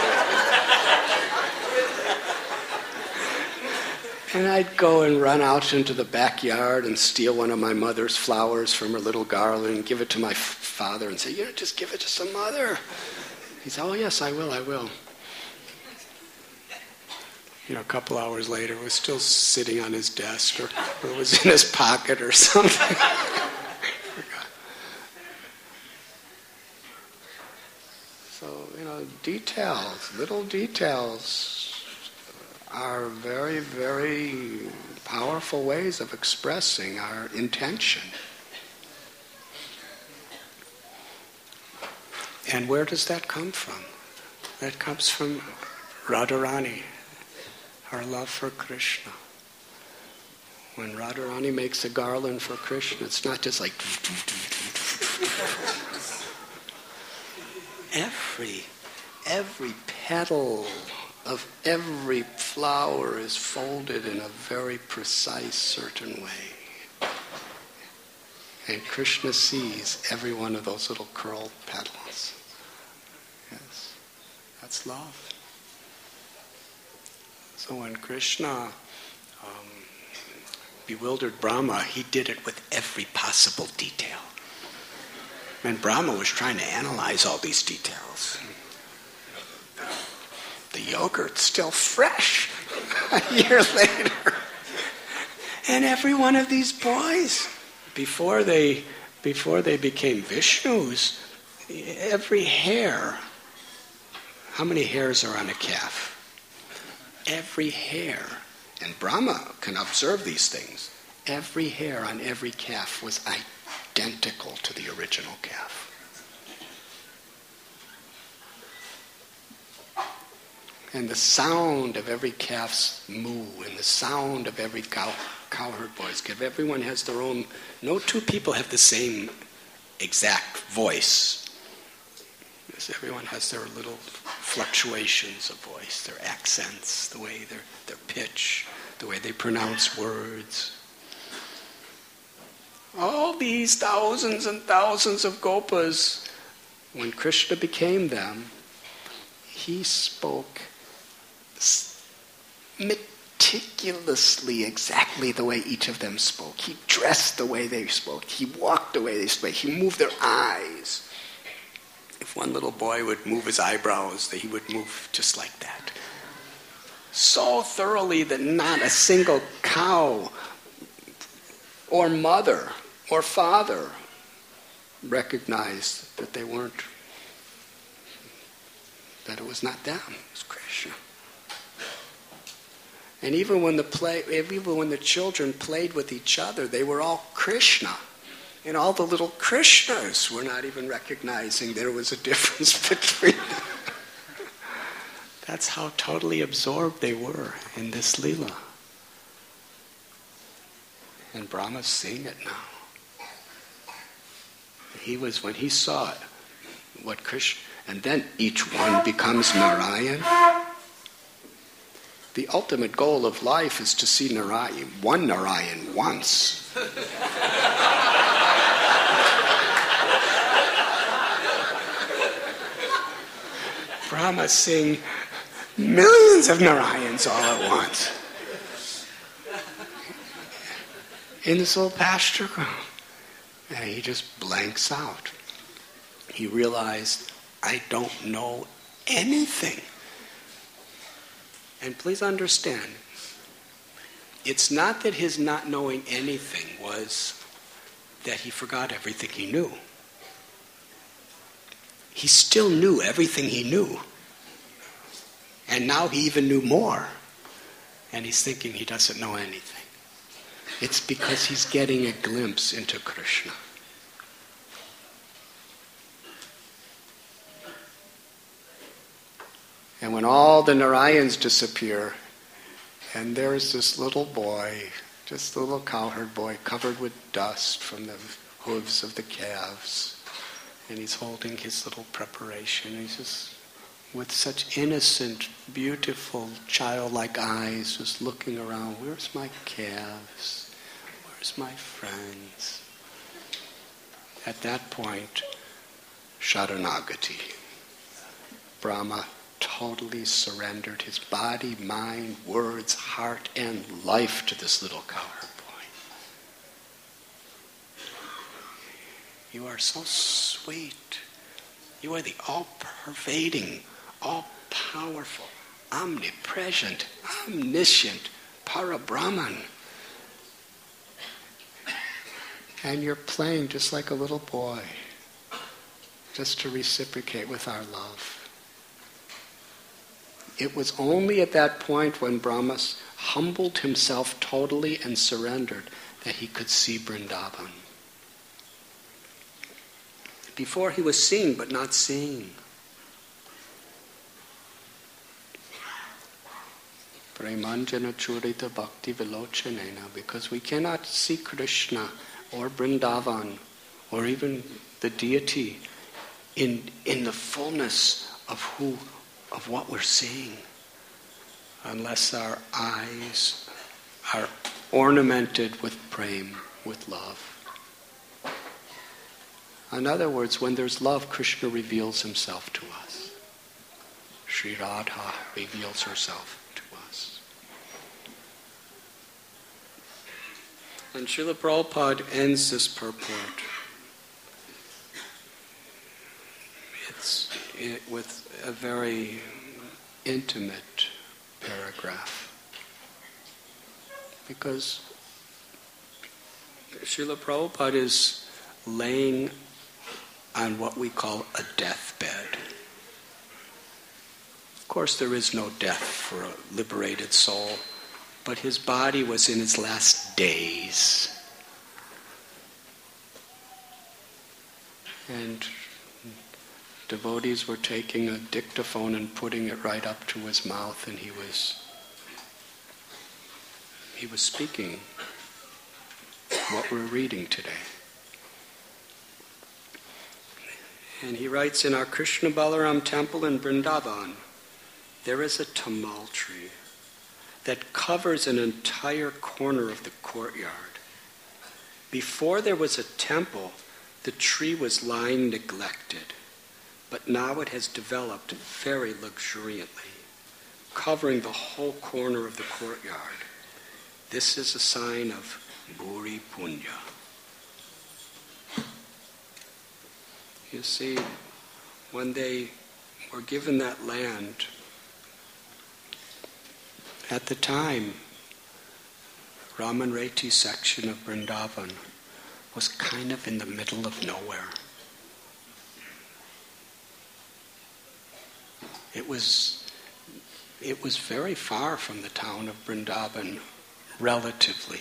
And I'd go and run out into the backyard and steal one of my mother's flowers from her little garland and give it to my father and say, just give it to some mother. He said, oh, yes, I will. A couple hours later, it was still sitting on his desk or it was in his pocket or something. So, little details are very, very powerful ways of expressing our intention. And where does that come from? That comes from Radharani, our love for Krishna. When Radharani makes a garland for Krishna, it's not just like... Every petal of every flower is folded in a very precise, certain way. And Krishna sees every one of those little curled petals. Yes, that's love. So when Krishna bewildered Brahma, he did it with every possible detail. And Brahma was trying to analyze all these details. The yogurt's still fresh a year later. And every one of these boys, before they became Vishnus, every hair, how many hairs are on a calf? Every hair, and Brahma can observe these things, every hair on every calf was identical to the original calf. And the sound of every calf's moo, and the sound of every cowherd boy's give. Everyone has their own. No two people have the same exact voice. Yes, everyone has their little fluctuations of voice, their accents, the way their pitch, the way they pronounce words. All these thousands and thousands of gopas, when Krishna became them, he spoke meticulously exactly the way each of them spoke. He dressed the way they spoke. He walked the way they spoke. He moved their eyes. If one little boy would move his eyebrows, he would move just like that. So thoroughly that not a single cow or mother or father recognized that they weren't, that it was not them, it was Krishna. And even when the children played with each other, they were all Krishna. And all the little Krishnas were not even recognizing there was a difference between them. That's how totally absorbed they were in this Leela. And Brahma's seeing it now. When he saw it, what Krishna, and then each one becomes Narayan. The ultimate goal of life is to see one Narayan once. Brahma seeing millions of Narayans all at once. In this little pasture ground. And he just blanks out. He realized, I don't know anything. And please understand, it's not that his not knowing anything was that he forgot everything he knew. He still knew everything he knew. And now he even knew more. And he's thinking he doesn't know anything. It's because he's getting a glimpse into Krishna. And when all the Narayans disappear, and there's this little boy, just a little cowherd boy, covered with dust from the hooves of the calves, and he's holding his little preparation. He's just, with such innocent, beautiful, childlike eyes, just looking around. Where's my calves? Where's my friends? At that point, Sharanagati. Brahma totally surrendered his body, mind, words, heart, and life to this little cowherd boy. You are so sweet. You are the all-pervading, all-powerful, omnipresent, omniscient Parabrahman. And you're playing just like a little boy, just to reciprocate with our love. It was only at that point when Brahma humbled himself totally and surrendered that he could see Vrindavan. Before he was seeing but not seeing. Premanjana Churita Bhakti Vilochanena, because we cannot see Krishna or Vrindavan or even the deity in the fullness of what we're seeing, unless our eyes are ornamented with prema, with love. In other words, when there's love, Krishna reveals himself to us. Sri Radha reveals herself to us. And Srila Prabhupada ends this purport with a very intimate paragraph. Because Srila Prabhupada is laying on what we call a deathbed. Of course, there is no death for a liberated soul, but his body was in its last days. And devotees were taking a dictaphone and putting it right up to his mouth, and he was speaking what we're reading today. And he writes, in our Krishna Balaram temple in Vrindavan, there is a tamal tree that covers an entire corner of the courtyard. Before there was a temple, the tree was lying neglected, but now it has developed very luxuriantly, covering the whole corner of the courtyard. This is a sign of Bhuri Punya. You see, when they were given that land, at the time, Raman Reti section of Vrindavan was kind of in the middle of nowhere. It was very far from the town of Vrindavan, relatively.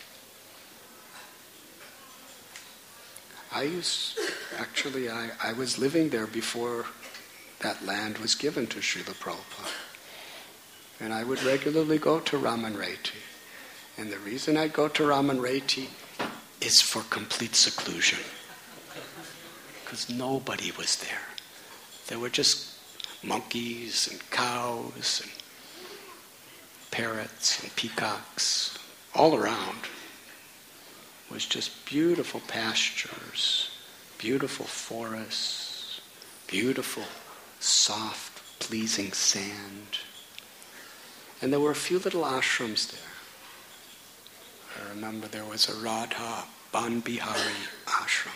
I was living there before that land was given to Srila Prabhupada. And I would regularly go to Raman Reti. And the reason I'd go to Raman Reti is for complete seclusion. Because nobody was there. There were just monkeys and cows and parrots and peacocks all around. It was just beautiful pastures, beautiful forests, beautiful, soft, pleasing sand. And there were a few little ashrams there. I remember there was a Radha Ban Bihari ashram.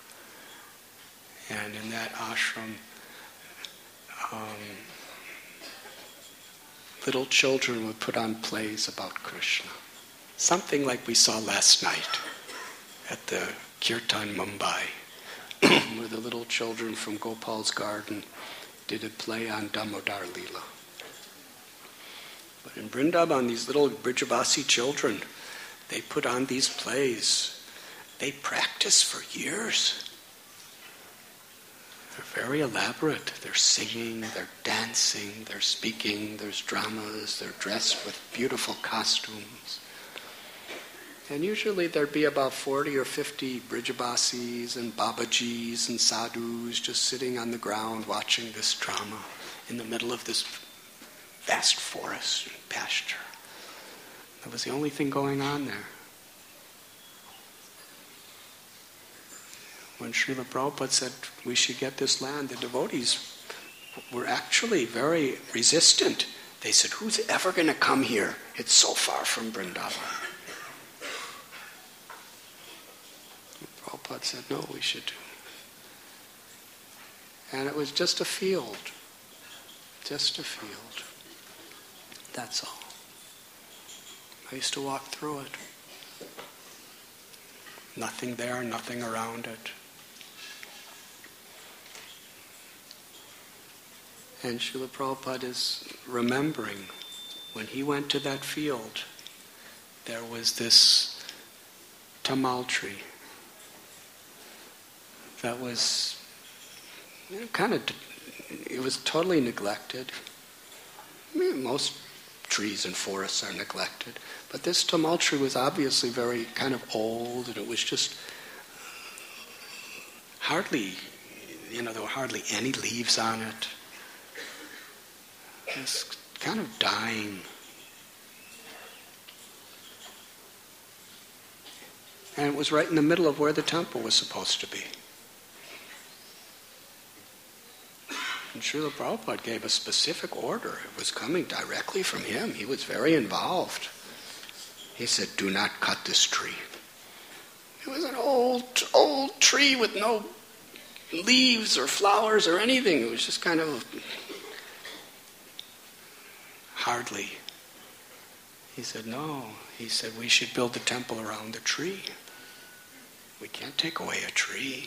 And in that ashram, little children would put on plays about Krishna. Something like we saw last night at the Kirtan Mumbai, where the little children from Gopal's garden did a play on Damodar Leela. But in Vrindavan, these little Brijavasi children, they put on these plays. They practice for years. They're very elaborate. They're singing, they're dancing, they're speaking, there's dramas, they're dressed with beautiful costumes. And usually there'd be about 40 or 50 Brijavasis and Babajis and sadhus just sitting on the ground watching this drama in the middle of this vast forest and pasture. That was the only thing going on there. When Srila Prabhupada said we should get this land, the devotees were actually very resistant. They said, who's ever going to come here? It's so far from Vrindavan. Prabhupada said, no, we should do. And it was just a field. Just a field. That's all. I used to walk through it. Nothing there, nothing around it. And Srila Prabhupada is remembering when he went to that field, there was this tamal tree that was it was totally neglected. I mean, most trees and forests are neglected, but this tamal tree was obviously very kind of old, and it was just hardly, there were hardly any leaves on it. It was kind of dying. And it was right in the middle of where the temple was supposed to be. And Srila Prabhupada gave a specific order. It was coming directly from him. He was very involved. He said, do not cut this tree. It was an old tree with no leaves or flowers or anything. It was just kind of hardly. He said, no. He said, we should build the temple around the tree. We can't take away a tree.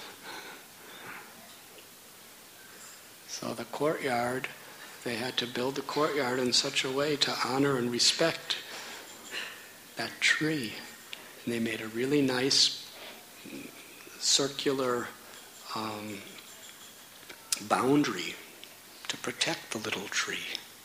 So the courtyard, they had to build the courtyard in such a way to honor and respect that tree. And they made a really nice circular boundary to protect the little tree.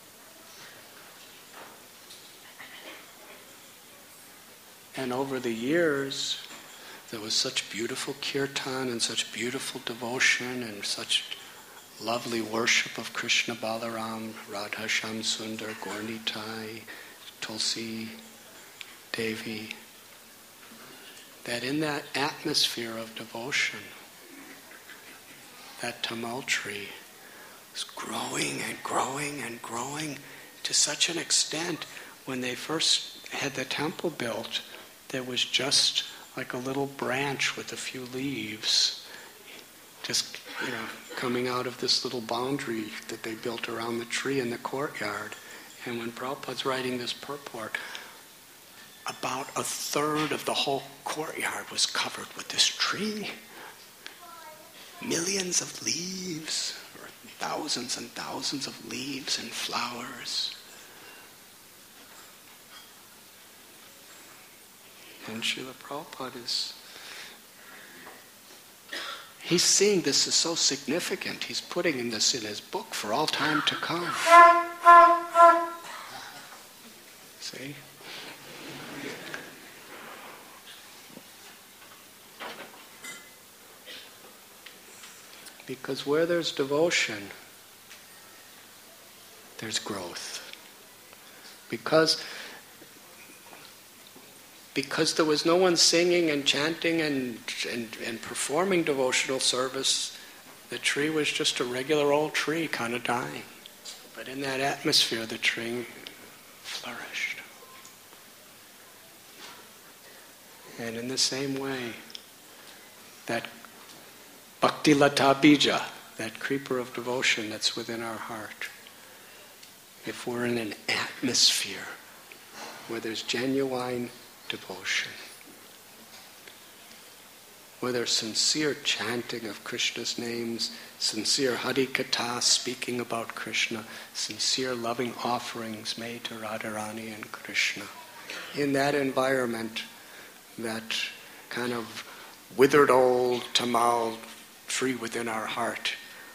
And over the years, there was such beautiful kirtan and such beautiful devotion and such lovely worship of Krishna Balaram, Radha Shyam Sundar, Gaura-Nitai, Tulsi Devi, that in that atmosphere of devotion, that tamal tree was growing and growing and growing to such an extent when they first had the temple built, there was just like a little branch with a few leaves, just, coming out of this little boundary that they built around the tree in the courtyard. And when Prabhupada's writing this purport, about a third of the whole courtyard was covered with this tree. Millions of leaves, or thousands and thousands of leaves and flowers. And Srila Prabhupada he's seeing this as so significant. He's putting this in his book for all time to come. See? Because where there's devotion, there's growth. Because there was no one singing and chanting and performing devotional service, the tree was just a regular old tree kind of dying. But in that atmosphere, the tree flourished. And in the same way, that Bhakti Lata Bija, that creeper of devotion that's within our heart, if we're in an atmosphere where there's genuine devotion, where there's sincere chanting of Krishna's names, sincere Hari Katha speaking about Krishna, sincere loving offerings made to Radharani and Krishna. In that environment, that kind of withered old tamal tree within our heart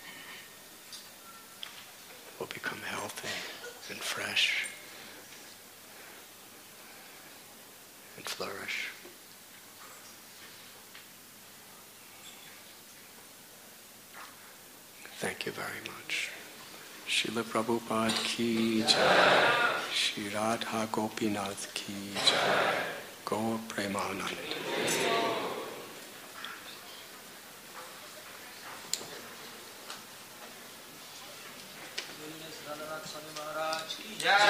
will become healthy and fresh and flourish. Thank you very much. Srila Prabhupada ki jai. Shri Radha Gopinath ki jai. Gaur Premanand. Yeah.